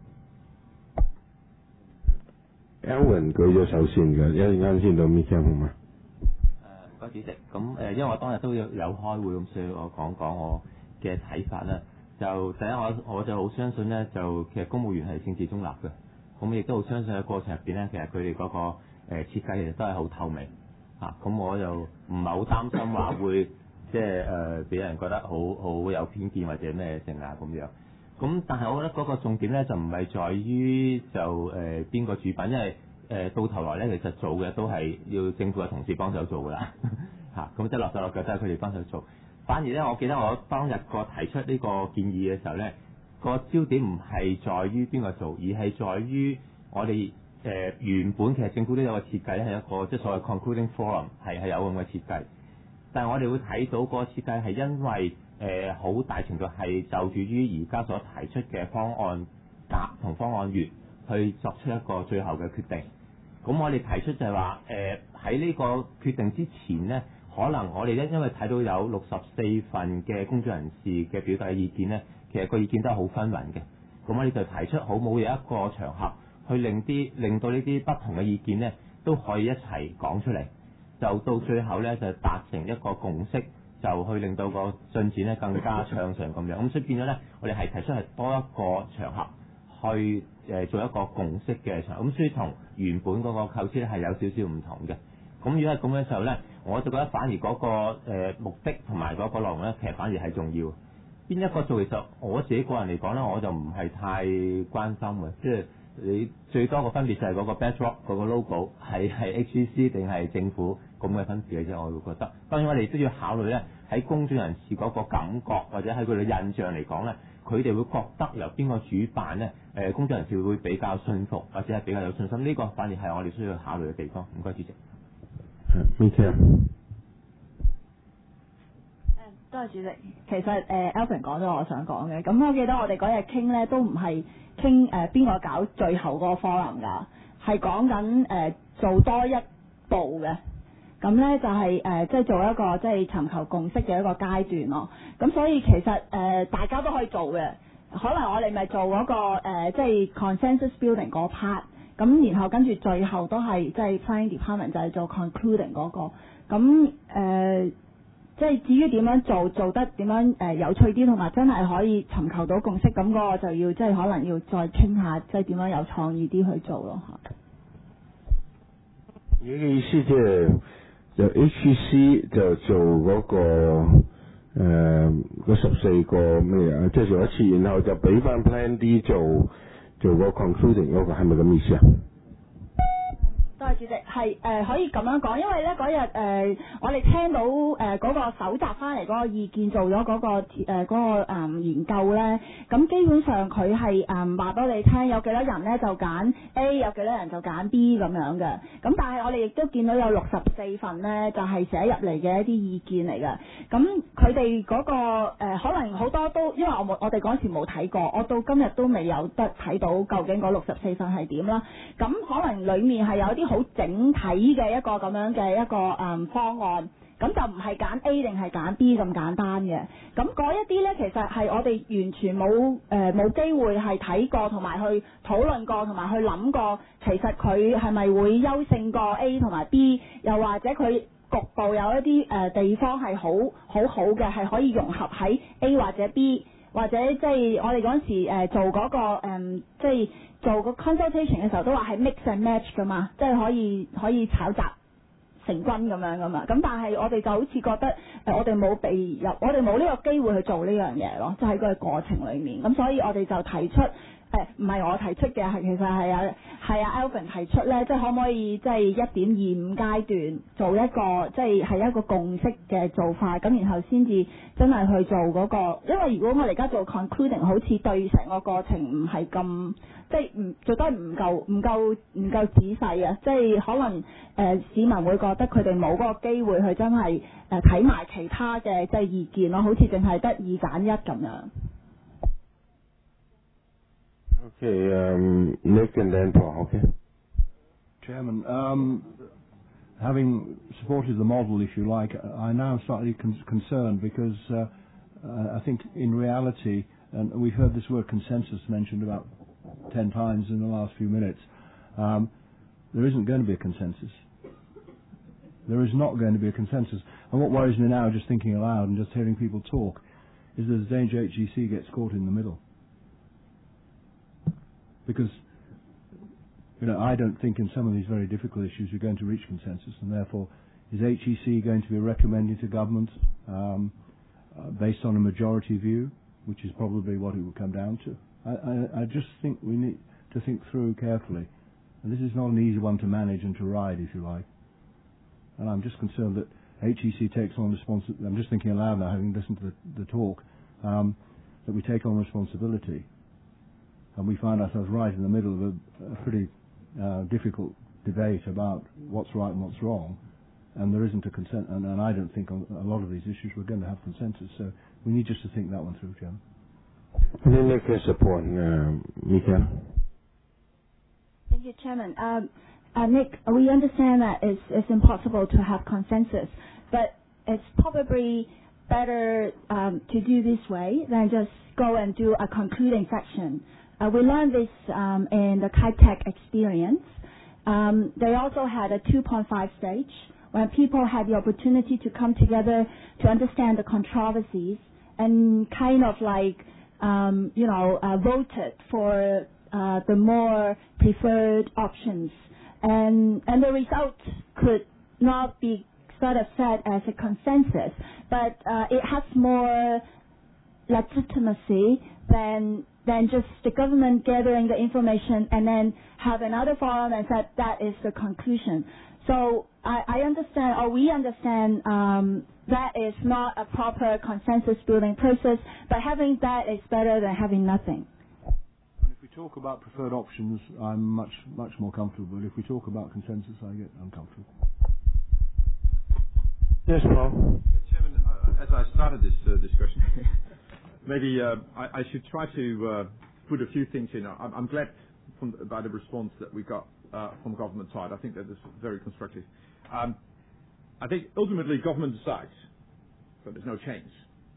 S1: Alan 舉咗手先嘅，一陣間先到 Michael 好嘛？
S9: 誒，該主席，咁誒，因為我當日都有有開會，咁所以我講講我嘅睇法啦。就第一，我我就好相信咧，就其實公務員係政治中立嘅，咁亦都好相信喺過程入邊咧，其實佢哋嗰個誒、呃、設計其實都係好透明嚇。咁、啊、我就唔係好擔心話會即係誒俾人覺得好好有偏見或者咩成啊咁樣。咁但係我覺得嗰個重點咧就唔係在於就誒邊個主辦，因為誒、呃、到頭來咧其實做嘅都係要政府嘅同事幫手做㗎啦嚇，咁即係落手落腳都係佢哋幫手做。反而咧，我記得我當日個提出呢個建議嘅時候咧，個焦點唔係在於邊個做，而係在於我哋誒、呃、原本其實政府都有個設計咧，係一個即係所謂 concluding forum 係係有咁嘅設計，但係我哋會睇到個設計係因為誒好、呃、大程度係就住於而家所提出嘅方案甲同方案乙去作出一個最後嘅決定。 咁我哋提出就係話誒喺呢個決定之前呢，可能我哋咧因為睇到有六十四份嘅公眾人士嘅表達嘅意見呢，其實個意見都係好紛紜嘅。咁我哋就提出好冇有一個場合去令啲令到呢啲不同嘅意見呢都可以一齊講出嚟，就到最後呢，就達成一個共識，就去令到個進展呢更加暢順咁樣。咁所以變咗呢，我哋係提出係多一個場合去誒做一個共識嘅場合，咁所以同原本嗰個構思咧係有少少唔同嘅。咁如果係咁嘅時候咧，我就覺得反而嗰個誒目的同埋嗰個內容咧，其實反而係重要。邊一個做其實我自己個人嚟講咧，我就唔係太關心嘅，即係你最多個分別就係嗰個 backdrop 嗰個 logo 係係 H E C 定係政府咁嘅分別嘅啫，我會覺得。當然我哋都要考慮咧，喺公眾人士嗰個感覺或者喺佢哋印象嚟講咧，佢哋會覺得由邊個主辦咧，誒公眾人士會比較信服或者係比較有信心，呢、這個反而係我哋需要考慮嘅地方。唔該，主席。
S1: 咩聽？
S8: 多謝主席。其實誒、呃、Alvin 講咗我想講嘅，咁我記得我哋嗰日傾咧都唔係傾誒邊個搞最後嗰個 forum 㗎，係講緊誒做多一步嘅。咁咧就係、是、誒、呃、即係做一個即係尋求共識嘅一個階段咯。咁所以其實誒、呃、大家都可以做嘅，可能我哋咪做嗰、那個、呃、即係 consensus building 嗰 part， 咁然後跟住最後都係即係 planning department 就係做 concluding 嗰、那個。咁誒、呃、即係至於點樣做做得點樣誒、呃、有趣啲，同埋真係可以尋求到共識，咁嗰個就要即係可能要再傾下，即係點樣有創意啲去做咯嚇。
S1: 你嘅意思即係就 H E C 就做嗰、那個誒嗰十四個咩啊，即係做一次，然後就俾翻 Plan D 做做個 concluding 嗰個，係咪咁意思啊？
S8: 多謝主席，係誒、呃、可以咁樣講，因為咧嗰日誒我哋聽到誒嗰、呃那個搜集翻嚟嗰個意見，做咗嗰、那個誒嗰、呃那個誒、嗯、研究咧，咁基本上佢係誒話俾你聽，有幾多人咧就揀 A， 有幾多人就揀 B 咁樣嘅。咁但係我哋亦都見到有六十四份咧，就係、是、寫入嚟嘅一啲意見嚟嘅。咁佢哋嗰個、呃、可能好多都因為我冇我哋嗰時冇睇過，我到今日都未有得睇到究竟嗰六十四份係點啦。咁可能裡面係有啲好整體嘅一個咁樣嘅一個誒、嗯、方案，咁就唔係揀 A 定係揀 B 咁簡單嘅。咁嗰一啲呢，其實係我哋完全冇誒冇機會係睇過，同埋去討論過，同埋去諗過，其實佢係咪會優勝過 A 同埋 B， 又或者佢局部有一啲誒、呃、地方係好好好嘅，係可以融合喺 A 或者 B， 或者即係我哋嗰陣時誒、呃、做嗰、那個、呃、即係。做個 consultation 嘅時候都話係 mix and match 噶嘛，即係可以可以炒雜成軍咁樣噶嘛。咁但係我哋就好似覺得誒、呃，我哋冇被入，我哋冇呢個機會去做呢樣嘢咯，即係喺個過程裡面。咁所以我哋就提出誒，唔、呃、係我提出嘅，係其實係啊係啊 Alvin 提出咧，即係可唔可以即係一點二五階段做一個即係係一個共識嘅做法，咁然後先至真係去做嗰、那個。因為如果我哋而家做 concluding， 好似對成個過程唔係咁。即係唔做得唔夠唔夠唔夠仔細啊！即係可能誒、呃、市民會覺得佢哋冇嗰個機會去真係誒睇埋其他嘅即係意見咯，好似淨係得二揀一咁樣。
S1: Okay, um, Nick and then Paul. Okay.
S3: Chairman, um, having supported the model, if you like, I now am slightly con- concerned because uh, uh, I think in reality, and we've heard this word consensus mentioned about ten times in the last few minutes, um, there isn't going to be a consensus. There is not going to be a consensus. And what worries me now, just thinking aloud and just hearing people talk, is there's a danger H E C gets caught in the middle. Because, you know, I don't think in some of these very difficult issues we're going to reach consensus, and therefore is H E C going to be recommending to government um, uh, based on a majority view, which is probably what it will come down to. I, I, I just think we need to think through carefully. And this is not an easy one to manage and to ride, if you like. And I'm just concerned that H E C takes on responsibility. I'm just thinking aloud now, having listened to the, the talk, um, that we take on responsibility. And we find ourselves right in the middle of a, a pretty uh, difficult debate about what's right and what's wrong. And there isn't a consent, and, and I don't think on a lot of these issues we're going to have consensus. So we need just to think that one through, Jim.
S1: And then make a support, uh, Michael.
S8: Thank you, Chairman. Um,
S10: uh, Nick, we understand that it's, it's impossible to have consensus, but it's probably better um, to do this way than just go and do a concluding section. Uh, we learned this um, in the Kitech experience. Um, they also had a two point five stage when people had the opportunity to come together to understand the controversies and kind of like, um, you know, uh, voted for uh, the more preferred options. And, and the result could not be sort of set as a consensus, but uh, it has more legitimacy than than just the government gathering the information and then have another forum and said that is the conclusion. So I, I understand, or we understand, um, that is not a proper consensus building process, but having that is better than having nothing.
S3: And if we talk about preferred options, I'm much much more comfortable. If we talk about consensus, I get uncomfortable.
S1: Yes, Paul.
S5: Chairman, uh, as I started this uh, discussion, maybe uh, I, I should try to uh, put a few things in. I'm, I'm glad from, by the response that we got uh, from government side. I think that is very constructive. Um, I think ultimately government decides, so there's no change.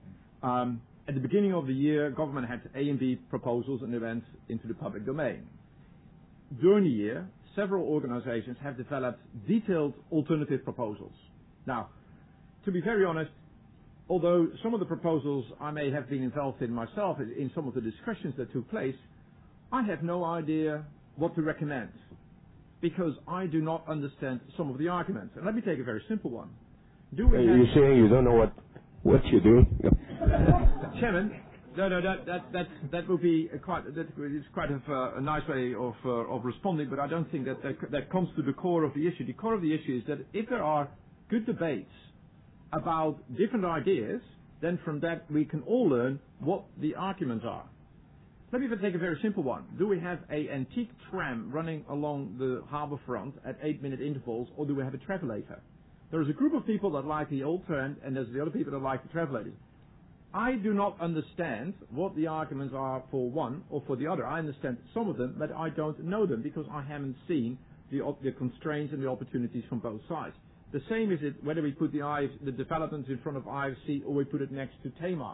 S5: Um, at the beginning of the year, government had A and B proposals and events into the public domain. During the year, several organizations have developed detailed alternative proposals. Now, to be very honest, although some of the proposals I may have been involved in myself in some of the discussions that took place, I have no idea what to recommend because I do not understand some of the arguments. And let me take a very simple one. Do we
S1: Are
S5: have
S1: you saying you don't know what what you're doing?
S5: Chairman, no, no, that that that that would be a quite that is quite a, uh, a nice way of uh, of responding, but I don't think that, that that comes to the core of the issue. The core of the issue is that if there are good debates about different ideas, then from that we can all learn what the arguments are. Let me take a very simple one. Do we have a antique tram running along the harbour front at eight-minute intervals, or do we have a travelator? There is a group of people that like the old tram, and there's the other people that like the travelators. I do not understand what the arguments are for one or for the other. I understand some of them, but I don't know them because I haven't seen the, the constraints and the opportunities from both sides. The same is it whether we put the, I, the developments in front of I F C or we put it next to Tamar.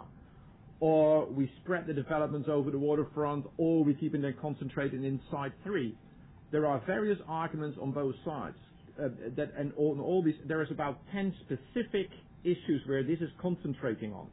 S5: Or we spread the developments over the waterfront, or we keep them concentrated in Site three. There are various arguments on both sides. Uh, that, and on all these, there is about ten specific issues where this is concentrating on.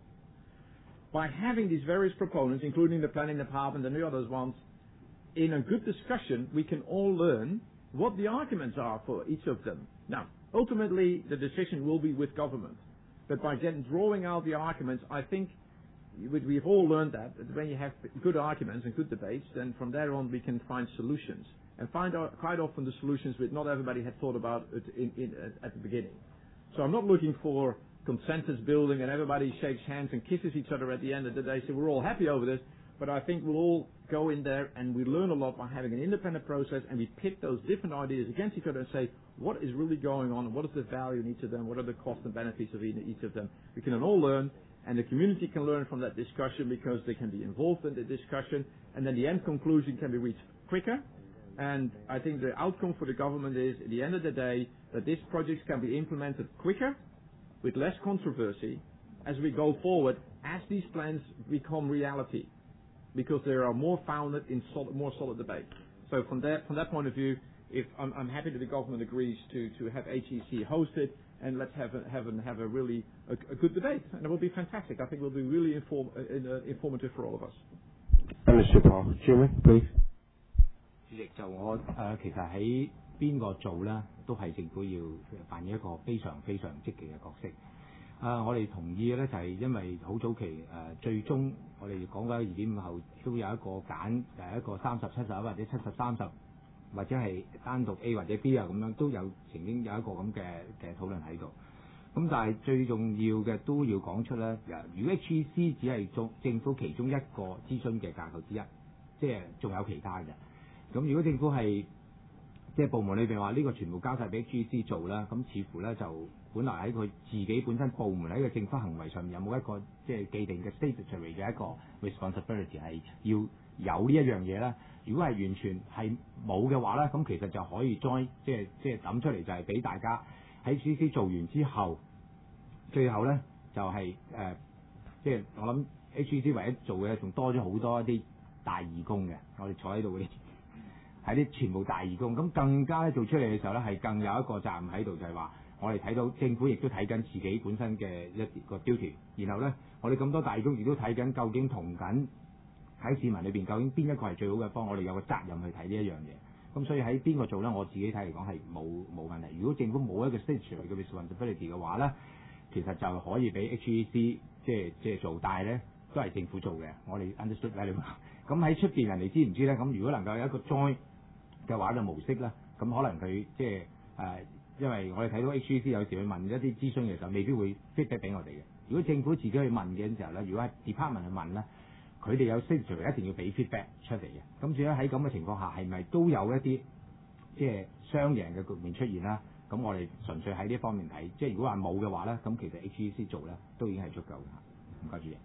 S5: By having these various proponents, including the planning department and the others ones, in a good discussion, we can all learn what the arguments are for each of them. Now, ultimately, the decision will be with government. But by then drawing out the arguments, I think we've all learned that, that when you have good arguments and good debates, then from there on we can find solutions. And find out quite often the solutions which not everybody had thought about it in, in, at the beginning. So I'm not looking for consensus building and everybody shakes hands and kisses each other at the end of the day, so we're all happy over this. But I think we'll all go in there and we learn a lot by having an independent process, and we pit those different ideas against each other and say, what is really going on, and what is the value in each of them, what are the costs and benefits of each of them. We can all learn, and the community can learn from that discussion because they can be involved in the discussion, and then the end conclusion can be reached quicker. And I think the outcome for the government is, at the end of the day, that these projects can be implemented quicker, with less controversy, as we go forward, as these plans become reality, because they are more founded in solid, more solid debate. So from that from that point of view, if I'm, I'm happy that the government agrees to, to have H E C hosted, and let's have a, have a, have a really a, a good debate, and it will be fantastic. I think it will be really inform, uh, informative for all of us.
S1: Mister Paul, Jimmy, please.
S11: 主席就我誒、呃，其實喺邊個做咧，都係政府要扮演一個非常非常積極嘅角色。啊、呃，我哋同意嘅咧就係、是、因為好早期誒、呃，最終我哋講緊二點五後都有一個揀誒一個三十七十或者七十三十，或者係單獨 A 或者 B 啊咁樣，都有曾經有一個咁嘅嘅討論喺度。咁但係最重要嘅都要講出咧，如果 H E C 只係做政府其中一個諮詢嘅架構之一，即係仲有其他嘅。咁如果政府係即係部門裏邊話呢個全部交晒俾 H E C 做啦，咁似乎咧就本來喺佢自己本身部門喺個政府行為上面有冇一個即係既定嘅 statutory 嘅一個 responsibility 係要有呢一樣嘢咧？如果係完全係冇嘅話咧，咁其實就可以 join 即係即係抌出嚟就係俾大家喺 H E C 做完之後，最後咧就係、是、誒、呃、即係我諗 H E C 唯一做嘅仲多咗好多一啲大義工嘅，我哋坐喺度嗰啲。係啲全部大義工，咁更加咧做出嚟嘅時候咧，係更有一個責任喺度，就係話我哋睇到政府亦都睇緊自己本身嘅一個 duty，然後咧我哋咁多大義工亦都睇緊究竟同緊喺市民裏邊究竟邊一個係最好嘅方，我哋有個責任去睇呢一樣嘢。咁所以喺邊個做咧，我自己睇嚟講係冇冇問題。如果政府冇一個 statutory 嘅 responsibility 嘅話咧，其實就可以俾 H E C 即係即係做，但係咧都係政府做嘅。我哋 understood 咧，咁喺出邊人哋知唔知咧？咁如果能夠有一個 join嘅話嘅模式咧，咁可能佢即係誒，因為我哋睇到 H E C 有時去問一啲諮詢嘅時候，未必會 feedback 俾我哋嘅。如果政府自己去問嘅時候咧，如果係 department 去問咧，佢哋有 statutory 一定要俾 feedback 出嚟嘅。咁至於喺咁嘅情況下，係咪都有一啲即係雙贏嘅局面出現啦？咁我哋純粹喺呢方面睇，即係如果話冇嘅話咧，咁其實 H E C 做咧都已經係足夠嘅。唔該主席。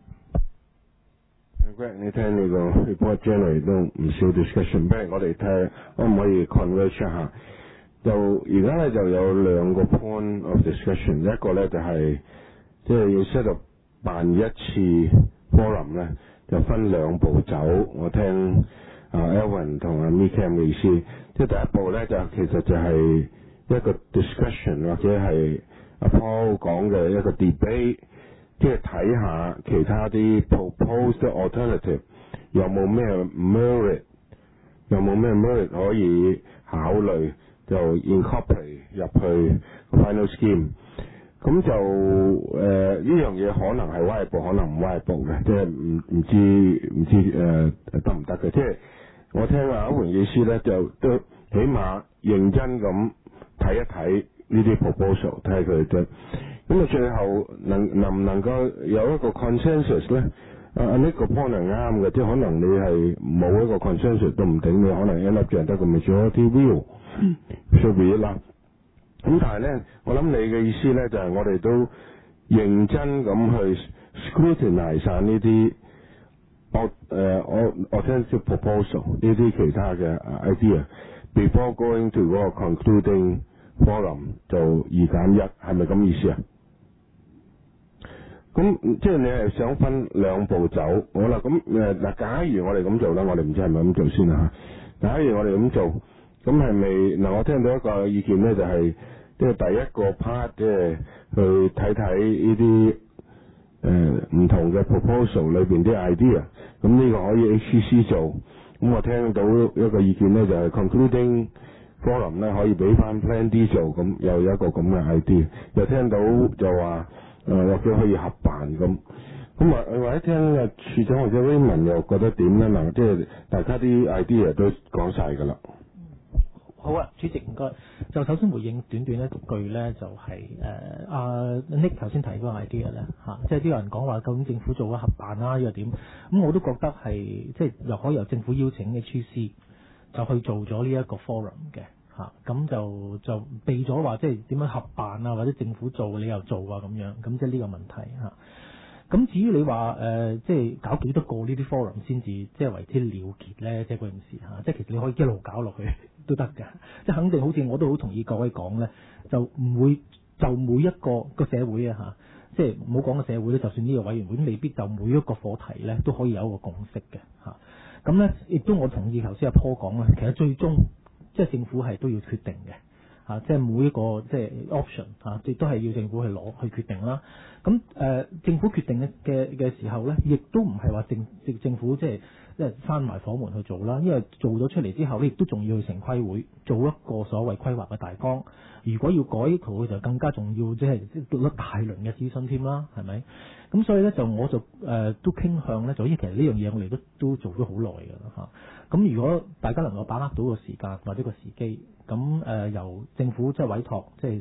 S1: 你聽你個 report generate 都唔少 discussion， 不如我哋睇可唔可以 converge 一下？就而家咧就有兩個 point of discussion， 一個咧就係即係要 set up 辦一次 forum 咧，就分兩步走。我聽啊 Elvin 同阿 Micam 嘅意思，即係第一步咧就其實就係一個 discussion 或者係阿 Paul 講嘅一個 debate。即係睇下其他啲 proposed alternative 有冇咩 merit， 有冇咩 merit 可以考慮就 incorporate 入去 final scheme。咁就誒呢樣嘢可能係 viable， 可能唔 viable 嘅，即係唔唔知唔知誒得唔得嘅。即係我聽阿阿榮意思咧，就都起碼認真咁睇一睇呢啲 proposal， 睇下佢哋咁啊，最後能能唔能夠有一個 consensus 咧？啊呢個 point 係啱嘅，即係可能你係冇一個 consensus 都唔定，你可能 end up 就得個 majority view should be 啦。咁但係咧，我諗你嘅意思咧就係、是、我哋都認真咁去 scrutinize 晒呢啲 alternative proposal 呢啲其他嘅 idea before going to 嗰個 concluding forum 就二減一，係咪咁意思啊？咁即係你係想分兩步走，好啦，咁誒嗱，假如我哋咁做啦，我哋唔知係咪咁做先啦嚇。假如我哋咁做，咁係咪嗱？我聽到一個意見咧，就係即係第一個 part 即係去睇睇呢啲誒唔同嘅 proposal 裏邊啲 idea， 咁呢個可以 H E C 做。咁我聽到一個意見咧，就係 concluding forum 咧可以俾翻 Plan D 做，咁又有一個咁嘅 idea。又聽到就話。誒或者可以合辦咁，咁或或者聽啊處長或者 Raymond 又覺得點咧？嗱，即係大家啲 idea 都講晒㗎啦。
S7: 好啊，主席唔該。就首先回應短短一句咧，就係誒阿 Nick 頭先提嗰個 idea 咧嚇，即係啲人講話究竟政府做咗合辦啦，呢個點？咁我都覺得係即係又可以由政府邀請 H E C 就去做咗呢一個 forum 嘅。嚇咁、啊、就就避咗話即係點樣合辦啊，或者政府做你又做啊咁樣，咁即係呢個問題嚇。咁、啊、至於你話誒、呃，即係搞幾多個呢啲 forum 先至即係為之了結咧，即係嗰件事嚇。即係其實你可以一路搞落去都得㗎。即係肯定好似我都好同意各位講咧，就唔會就每一個個社會啊嚇，即係唔好講個社會咧，就算呢個委員會未必就每一個課題咧都可以有一個共識嘅嚇。咁咧亦都我同意頭先阿 Paul 講啦，其實最終即係政府係都要決定嘅，嚇、啊，即係每一個即係 option 嚇、啊，亦都係要政府去攞去決定啦。咁誒、呃，政府決定嘅嘅嘅時候咧，亦都唔係話政政政府即係即係閂埋房門去做啦，因為做咗出嚟之後咧，亦都仲要去城規會做一個所謂規劃嘅大綱。如果要改圖，就更加重要，即係做咗大輪嘅諮詢添啦，係咪？咁所以咧就我就誒、呃、都傾向咧，就依其實呢樣嘢我哋都都做咗好耐㗎啦嚇。咁、啊、如果大家能夠把握到個時間或者個時機，咁誒、呃、由政府即係委託即係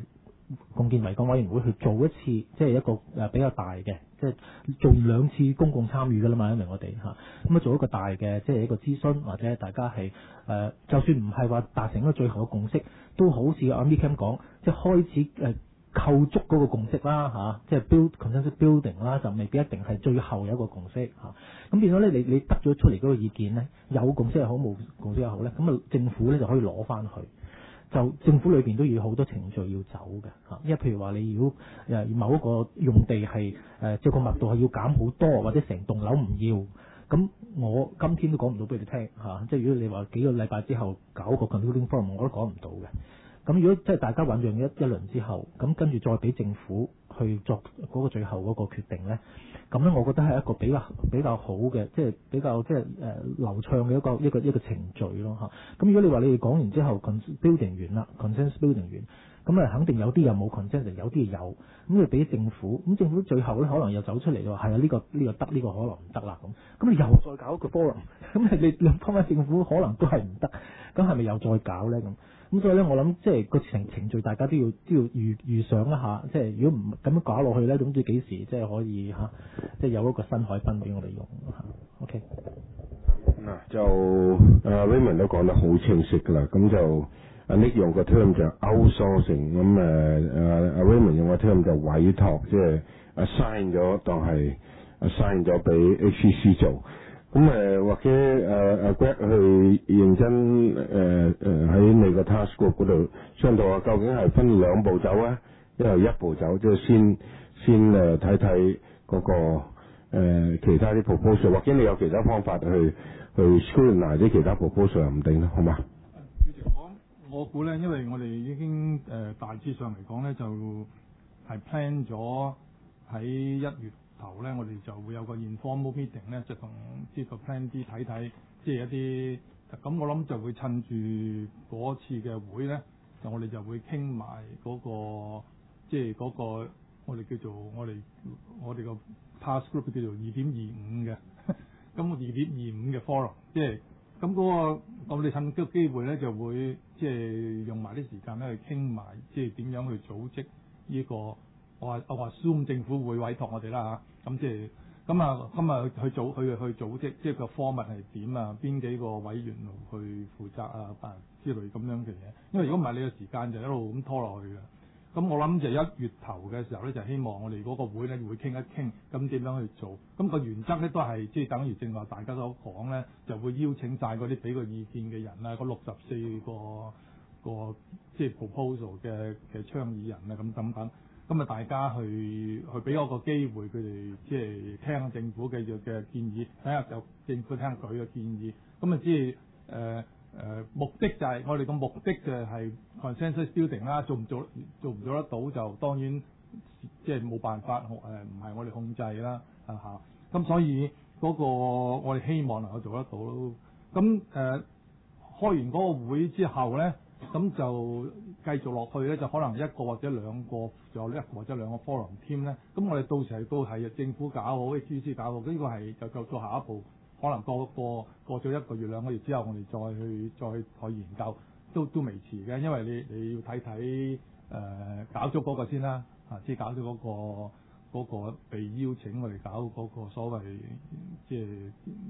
S7: 共建維港委員會去做一次，即係一個誒比較大嘅，即係做兩次公共參與㗎啦嘛，因為我哋嚇咁啊做一個大嘅，即係一個諮詢，或者大家係誒、呃，就算唔係話達成咗最後嘅共識，都好似阿 Mick 咁講，即係開始誒。呃構築嗰個共識啦嚇、啊，即係 build consensus building 啦，就未必一定係最後有一個共識嚇。咁、啊、變咗咧，你你得咗出嚟嗰個意見咧，有共識又好，冇共識又好咧，咁啊政府咧就可以攞翻去。就政府裏邊都要好多程序要走嘅嚇，因為譬如話你如果誒某一個用地係誒即係個密度係要減好多，或者成棟樓唔要，咁我今天都講唔到俾你聽嚇、啊。即係如果你話幾個禮拜之後搞個 concluding forum，我都講唔到嘅。咁如果即係大家醖釀一一輪之後，咁跟住再俾政府去作嗰個最後嗰個決定咧，咁咧我覺得係一個比較比較好嘅，即係比較即係誒流暢嘅一個一個一個程序咯嚇。咁如果你話你哋講完之後 consensus building 完啦 consensus building 完，咁啊肯定有啲又冇 consensus，有啲有，咁你俾政府，咁政府最後咧可能又走出嚟就話係啊呢個呢個得，呢個可能唔得啦咁，咁你又再搞一個 forum，咁你你翻返政府可能都係唔得，咁係咪又再搞咧咁？咁所以咧，我諗即係個程程序，大家都要都要預預想一下。即係如果唔咁樣搞落去咧，咁唔知幾時即係可以嚇，即係有一個新海濱俾我哋用嚇。OK。
S1: 嗱就阿 Raymond 都講得好清晰㗎啦。咁就阿 Nick 用個 term 就 outsourcing，咁誒阿阿 Raymond 用個 term 就委託，即係 assign 咗當係 assign 咗俾 H E C 做。咁誒、呃、或者誒誒 Greg 去認真誒誒喺你個 task group 嗰度商討下，究竟係分兩步走啊，一係一步走，即係先先誒睇睇嗰個、呃、其他啲 proposal， 或者你有其他方法去去 scrutinize 啲其他 proposal 又唔定啦，好嘛？
S6: 主席，我我估咧，因為我哋已經誒、呃、大致上嚟講咧，就係 plan 咗喺一月頭咧，我哋就會有個 informal meeting 咧，就同呢個 plan D 睇睇，即係一啲咁，我諗就會趁住嗰次嘅會咧，就我哋就會傾埋嗰個，即係嗰個我哋叫做我哋我哋個 task group 叫做二點二五嘅，咁二點二五嘅 forum， 即係咁嗰個我哋趁個機會咧，就會即係用埋啲時間咧去傾埋，即係點樣去組織呢個。我話我話 Zoom 政府會委託我哋啦嚇，咁即係咁啊，今日去組去去組織，即係個 format 係點啊？邊幾個委員去負責啊？啊之類咁樣嘅嘢。因為如果唔係，你個時間就一路咁拖落去嘅。咁我諗就一月頭嘅時候咧，就希望我哋嗰個會咧會傾一傾，咁點樣去做？咁個原則咧都係即係等於正話大家所講咧，就會邀請晒嗰啲俾個意見嘅人啊，嗰六十四個個即係 proposal 嘅嘅倡議人啊，咁等等。咁啊，大家去去俾我個機會，佢哋即係聽下政府嘅嘅建議，睇下就政府聽下佢嘅建議。咁啊，即係誒誒目的就係、是、我哋個目的就係 consensus building 啦。做唔做做唔做得到就當然即係冇辦法誒，唔係我哋控制啦啊嚇。咁所以嗰個我哋希望能夠做得到咯。咁誒、呃、開完嗰個會之後咧。咁就繼續落去咧，就可能一個或者兩個，仲有一個或者兩個 forum team 咧。咁我哋到時係都係政府搞好 ，H E C 搞好，呢個係就就做下一步。可能過過過咗一個月兩個月之後，我哋再去再去再研究，都都未遲嘅。因為你你要睇睇誒搞咗嗰個先啦，啊，即係搞咗嗰個嗰個被邀請我哋搞嗰個所謂即係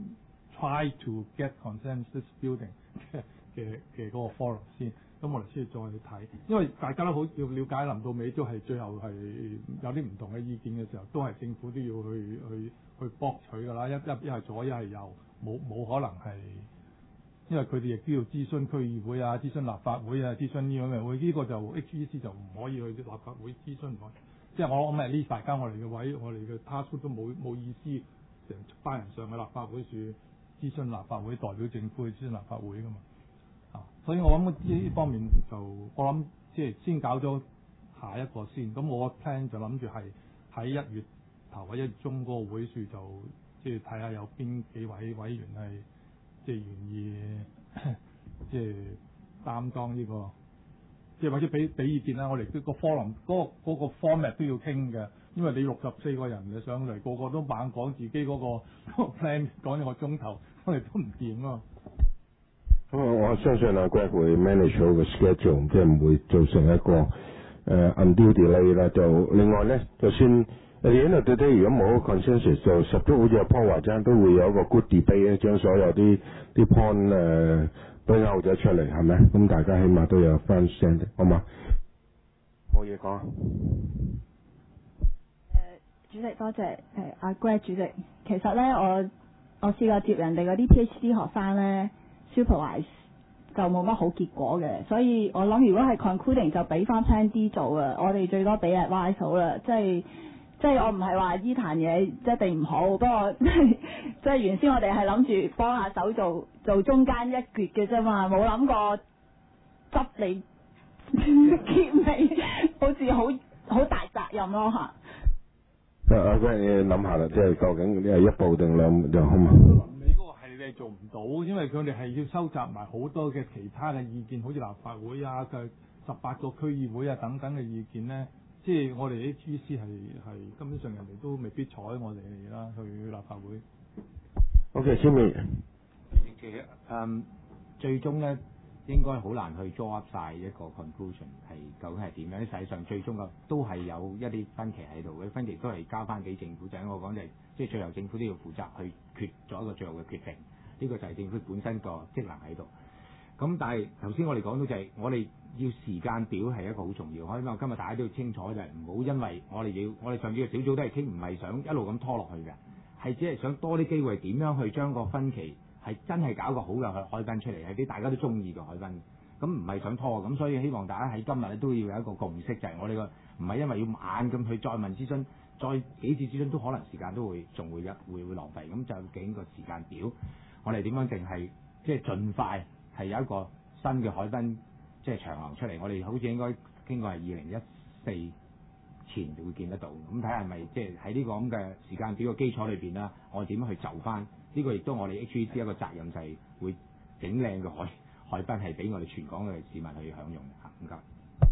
S6: try to get consensus building 嘅嘅嘅嗰個 forum 先。咁我哋先再去睇，因為大家都好要了解，臨到尾都係最後係有啲唔同嘅意見嘅時候，都係政府都要去去去博取㗎啦。一一一係左，一係右，冇冇可能係，因為佢哋亦都要諮詢區議會啊、諮詢立法會啊、諮詢呢樣嘅會，呢、這個就 H E C 就唔可以去立法會諮詢。即係我諗係呢大家我哋嘅位，我哋嘅 task 都冇冇意思，成班人上嘅立法會處諮詢立法會，代表政府去諮詢立法會㗎嘛。所以我諗呢方面就我諗即係先搞咗下一個先，咁我 plan 就諗住係喺一月頭或者一月中嗰個會處就即係睇下有邊幾位委員係即係願意即係擔當呢個，即係或者俾俾意見啦。我哋個 forum 嗰個嗰個 format 都要傾嘅，因為你六十四個人嘅上嚟，個個都猛講自己嗰個 plan 講一個鐘頭，我哋都唔掂啊！咁
S1: 我相信阿 Greg 會 manage 好個 schedule， 即係唔會造成一個誒 undue delay 啦。就另外咧，就算at the end of the day 如果冇 consensus， 就十足好似阿 Paul 話齋，都會有一個 good debate 咧，將所有啲啲 point 誒都勾咗出嚟，係咪？咁大家起碼都有翻聲，好嘛？冇嘢講。
S10: 主席多謝誒阿 Greg 主席。其實咧，我我試過接人哋嗰啲 PhD 學生咧 supervise 就冇乜好結果嘅，所以我諗如果係 concluding 就俾翻 Plan D 做啊，我哋最多俾 advice 好啦，即係即係我唔係話依壇嘢一定唔好，不過即係原先我哋係諗住幫下手做做中間一橛嘅啫嘛，冇諗過執你結尾，好似好好大責任咯嚇。
S1: 阿阿 Greg 你諗下啦，即係究竟你係一步定兩就好嘛？
S6: 你嗰個係你做唔到，因為佢哋係要收集埋好多嘅其他嘅意見，好似立法會啊、嘅十八個區議會啊等等嘅意見咧，即係我哋 H E C 係係根本上人哋都未必睬我哋啦，去立法會。
S1: OK， 千面。
S11: 其實誒最終咧應該好難去 draw up 曬一個 conclusion 係究竟係點樣？實際上最終嘅都係有一啲分歧喺度嘅，分歧都係交翻俾政府。就係我講就係即係最後政府都要負責去決咗一個最後嘅決定。呢個就係政府本身個職能喺度。咁但係頭先我哋講到就係我哋要時間表係一個好重要。我希望今日大家都要清楚就係唔好因為我哋要我哋上次嘅小組都係傾，唔係想一路咁拖落去嘅，係只係想多啲機會點樣去將個分歧係真係搞個好嘅海濱出嚟，係啲大家都中意嘅海濱。咁唔係想拖，咁所以希望大家喺今日咧都要有一個共識，就係、是、我哋個唔係因為要猛咁去再問諮詢，再幾次諮詢都可能時間都會仲會一會會浪費。咁就整個時間表，我哋點樣淨係即係盡快係有一個新嘅海濱即係長廊出嚟。我哋好似應該經過係二零一四前就會見得到。咁睇下係咪即係喺呢個咁嘅時間表嘅基礎裏邊啦，我哋點樣去就翻呢、這個亦都我哋 H E C 一個責任，就係會整靚嘅海海濱係俾我哋全港嘅市民去享用嘅嚇。唔該。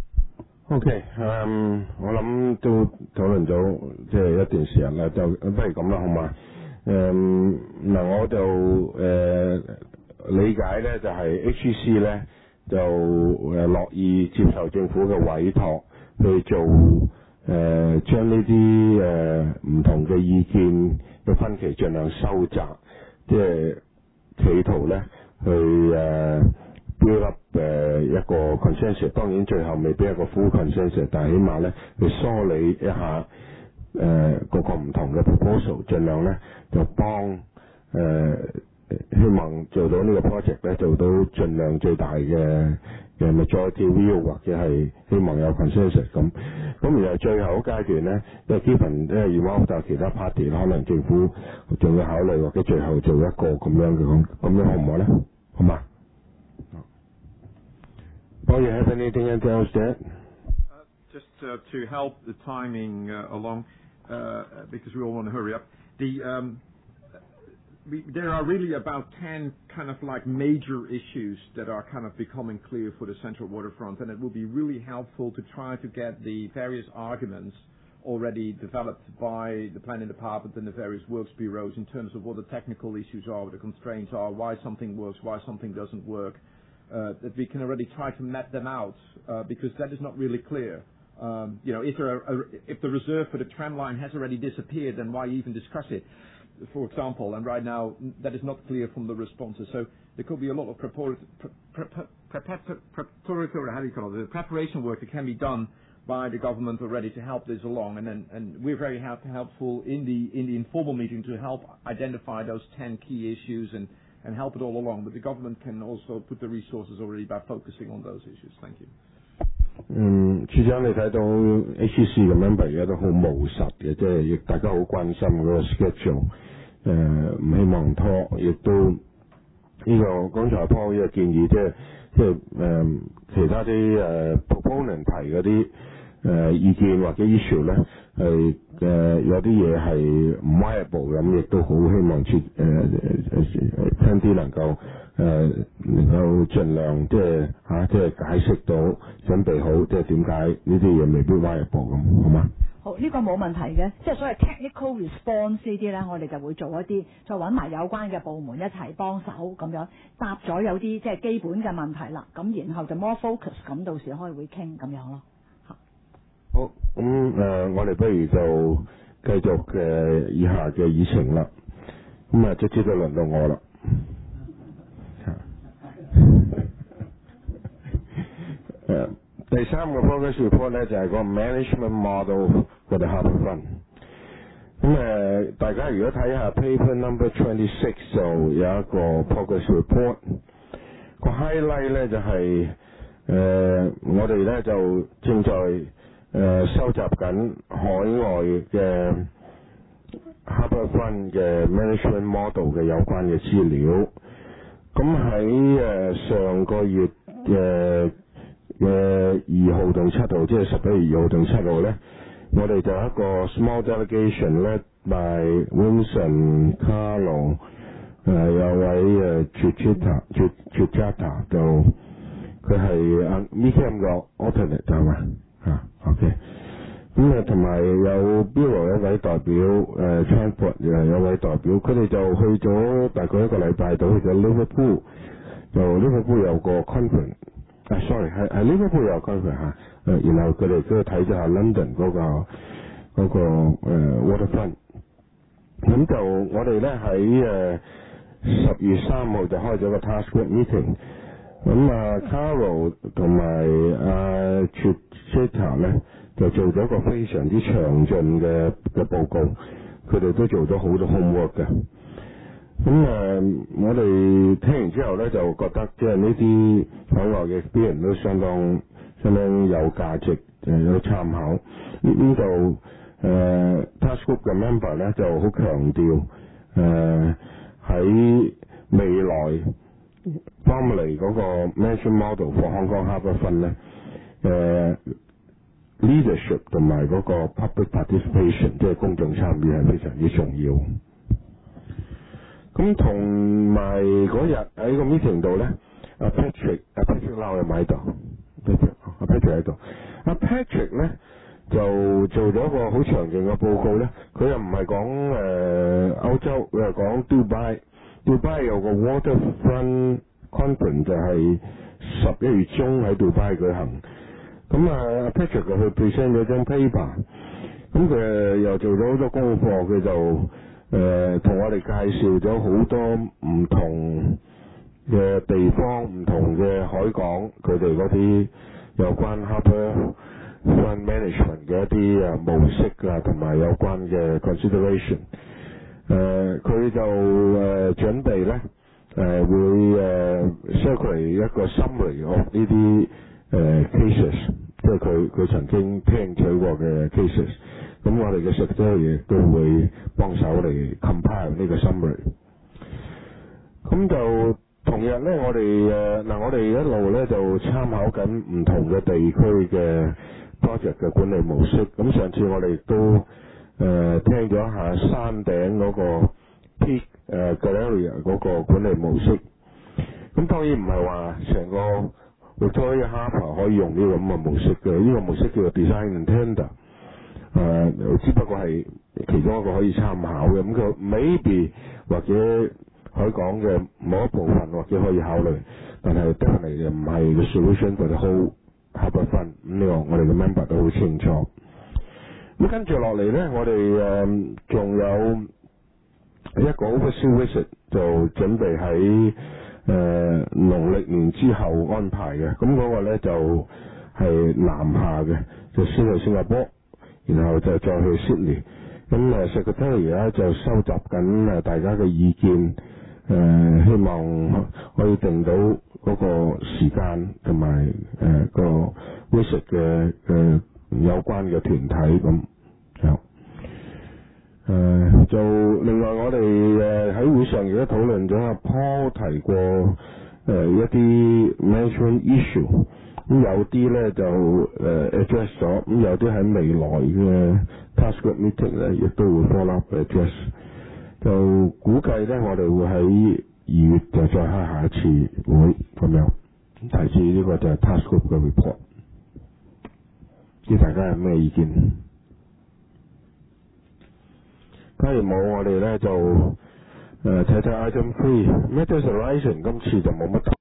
S1: OK， 誒、um, 我諗都討論咗即係一段時間啦，就不如咁啦，好嘛？誒、um, 嗱，我就誒、呃、理解咧，就係、是、H E C 咧就誒樂意接受政府嘅委託去做誒將呢啲誒唔同嘅意見嘅分歧盡量收窄，即係企圖咧去誒。呃build up 誒一個 consensus， 當然最後未必一個 full consensus， 但係起碼咧去梳理一下誒各個唔同嘅 proposal， 盡量咧就幫誒、呃、希望做到呢個 project 咧做到盡量最大嘅嘅 majority view， 或者係希望有 consensus 咁。咁然後最後階段咧，因為 given 即係 involve 到其他 party， 可能政府仲要考慮或者最後做一個咁樣嘅咁，咁樣好唔好咧？好嘛？Oh, you have anything else to add?
S5: Uh, just uh, to help the timing uh, along, uh, because we all want to hurry up. The um, we, there are really about ten kind of like major issues that are kind of becoming clear for the Central Waterfront, and it will be really helpful to try to get the various arguments already developed by the planning department and the various works bureaus in terms of what the technical issues are, what the constraints are, why something works, why something doesn't work. Uh, that we can already try to map them out, uh, because that is not really clear. Um, you know, if, there are, a, if the reserve for the tram line has already disappeared, then why even discuss it, for example? And right now, that is not clear from the responses. So there could be a lot of preparatory, preparatory, how do you call it, the preparation work that can be done by the government already to help this along. And then, and we're very help, helpful in the in the informal meeting to help identify those ten key issues and. and help it all along, but the government can also put the resources already by focusing on those issues. Thank you.
S1: 嗯，處長你睇到 H E C 嘅 member 而家都好務實嘅，即係亦大家好關心嗰個 schedule， 誒唔希望拖，亦都呢、這個剛才 Paul 呢個建議，即係即係誒其他啲誒、呃、proponent 提嗰啲誒意見或者 issue 咧係誒有啲嘢係唔 viable 咁，亦都好希望設誒誒聽啲能夠誒、呃、能夠盡量即係嚇即係解釋到準備好，即係點解呢啲嘢未必 viable 咁，好嗎？
S8: 好，呢、這個冇問題嘅，即係所謂 technical response 呢啲咧，我哋就會做一啲，再揾埋有關嘅部門一齊幫手咁樣答咗有啲即係基本嘅問題啦，咁然後就 more focus 咁到時開會傾咁樣咯。
S1: 好，咁誒、呃，我哋不如就繼續嘅、呃、以下嘅議程啦。咁啊，直接就輪到我啦。誒，第三個 progress report 咧就係、是、個 management model for the Harbour Fund。咁誒、呃，大家如果睇下 paper number twenty six 就有一個 progress report。個 highlight 咧就係、是、誒、呃，我哋咧就正在誒、呃、收集緊海外嘅 Harbour Fund 嘅 management model 嘅有關嘅資料。咁喺誒上個月嘅嘅二號同七號，即係十一月二號同七號咧，我哋就有一個 small delegation led by Winston Carlo， 誒、呃、有位誒 Chujata Chujata 就佢係阿 Mikem 嘅 alternate 係嘛啊 OK。咁啊，同埋有 Bureau 一位代表，誒、呃、Transport 誒有位代表，佢哋就去咗大概一個禮拜度去咗 Liverpool， 就 Liverpool 有個 conference， 啊 sorry 係係 Liverpool 有個 conference 嚇，誒然後佢哋都睇咗下 London 嗰、那個嗰、那個誒、呃、waterfront， 咁就我哋咧喺誒十月三號就開咗個 task group meeting， 咁啊 Carol 同埋阿 Chujata 咧。就做咗一個非常之詳盡嘅嘅報告，佢哋都做咗好多 homework 嘅。咁誒、呃，我哋聽完之後咧，就覺得即係呢啲海外嘅 experience 都相當相當有價值，誒有參考。呢度誒 task group 嘅 member 咧就好強調誒喺未來 formally 嗰個 management model for Hong Kong Harbour Fund 咧誒。呃leadership 同埋嗰個 public participation， 即係公眾參與係非常之重要。咁同埋嗰日喺個 meeting 度咧，阿 Patrick 阿 Patrick 撈喺咪度 ，Patrick 阿 Patrick 喺度。阿 Patrick 咧就做咗一個好詳盡嘅報告咧，佢又唔係講誒歐洲，佢係講 Dubai。Dubai 有個 waterfront conference 就係十一月中喺 Dubai 舉行。咁啊 Patrick 就去 present 咗張 paper， 咁佢又做咗好多功課，佢就誒同、呃、我哋介紹咗好多唔同嘅地方、唔同嘅海港，佢哋嗰啲有關 Harbour Fund Management 嘅一啲啊模式啊，同埋有關嘅 consideration。誒佢就誒、呃、準備咧誒、呃、會誒 circulate 一個 summary of 呢啲誒 cases。即係佢佢曾經聽取過嘅 cases， 咁我哋嘅 secretary 亦都會幫手嚟 compile 呢個 summary。咁就同日咧，我哋誒嗱，我哋一路咧就參考緊唔同嘅地區嘅 project 嘅管理模式。咁上次我哋亦都誒、呃、聽咗一下山頂嗰個 peak 誒 galleria 嗰個管理模式。咁當然唔係話成個Victoria Harbour 可以用呢個咁嘅模式嘅，呢、這個模式叫做 design and tender， 誒、呃，只不過係其中一個可以參考嘅。咁佢 maybe 或者海港嘅某一部分或者可以考慮，但係 definitely 唔係個 solution for the whole Harbour Fund。咁呢個我哋嘅 member 都好清楚。咁跟住落嚟咧，我哋誒仲有一個 overseas visit 就準備喺誒農曆年之後安排嘅，咁嗰個咧就係、是、南下嘅，就先去新加坡，然後就再去 Sydney。咁誒 secretary 咧就收集緊誒大家嘅意見，誒、呃、希望可以定到嗰個時間同埋誒個 visit 嘅嘅有關嘅團體咁就。誒、呃、就另外我哋誒喺會上亦都討論咗阿 Paul 提過誒、呃、一啲 management issue， 咁有啲咧就誒、呃、address 咗，咁有啲喺未來嘅 task group meeting 咧亦都會 follow up address。就估計咧我哋會喺二月就再開下一次會咁樣，提示呢個就係 task group 嘅 report。唔知大家有咩意見？假如冇，我哋咧就誒睇睇 item three Matters Arising， 今次就冇乜。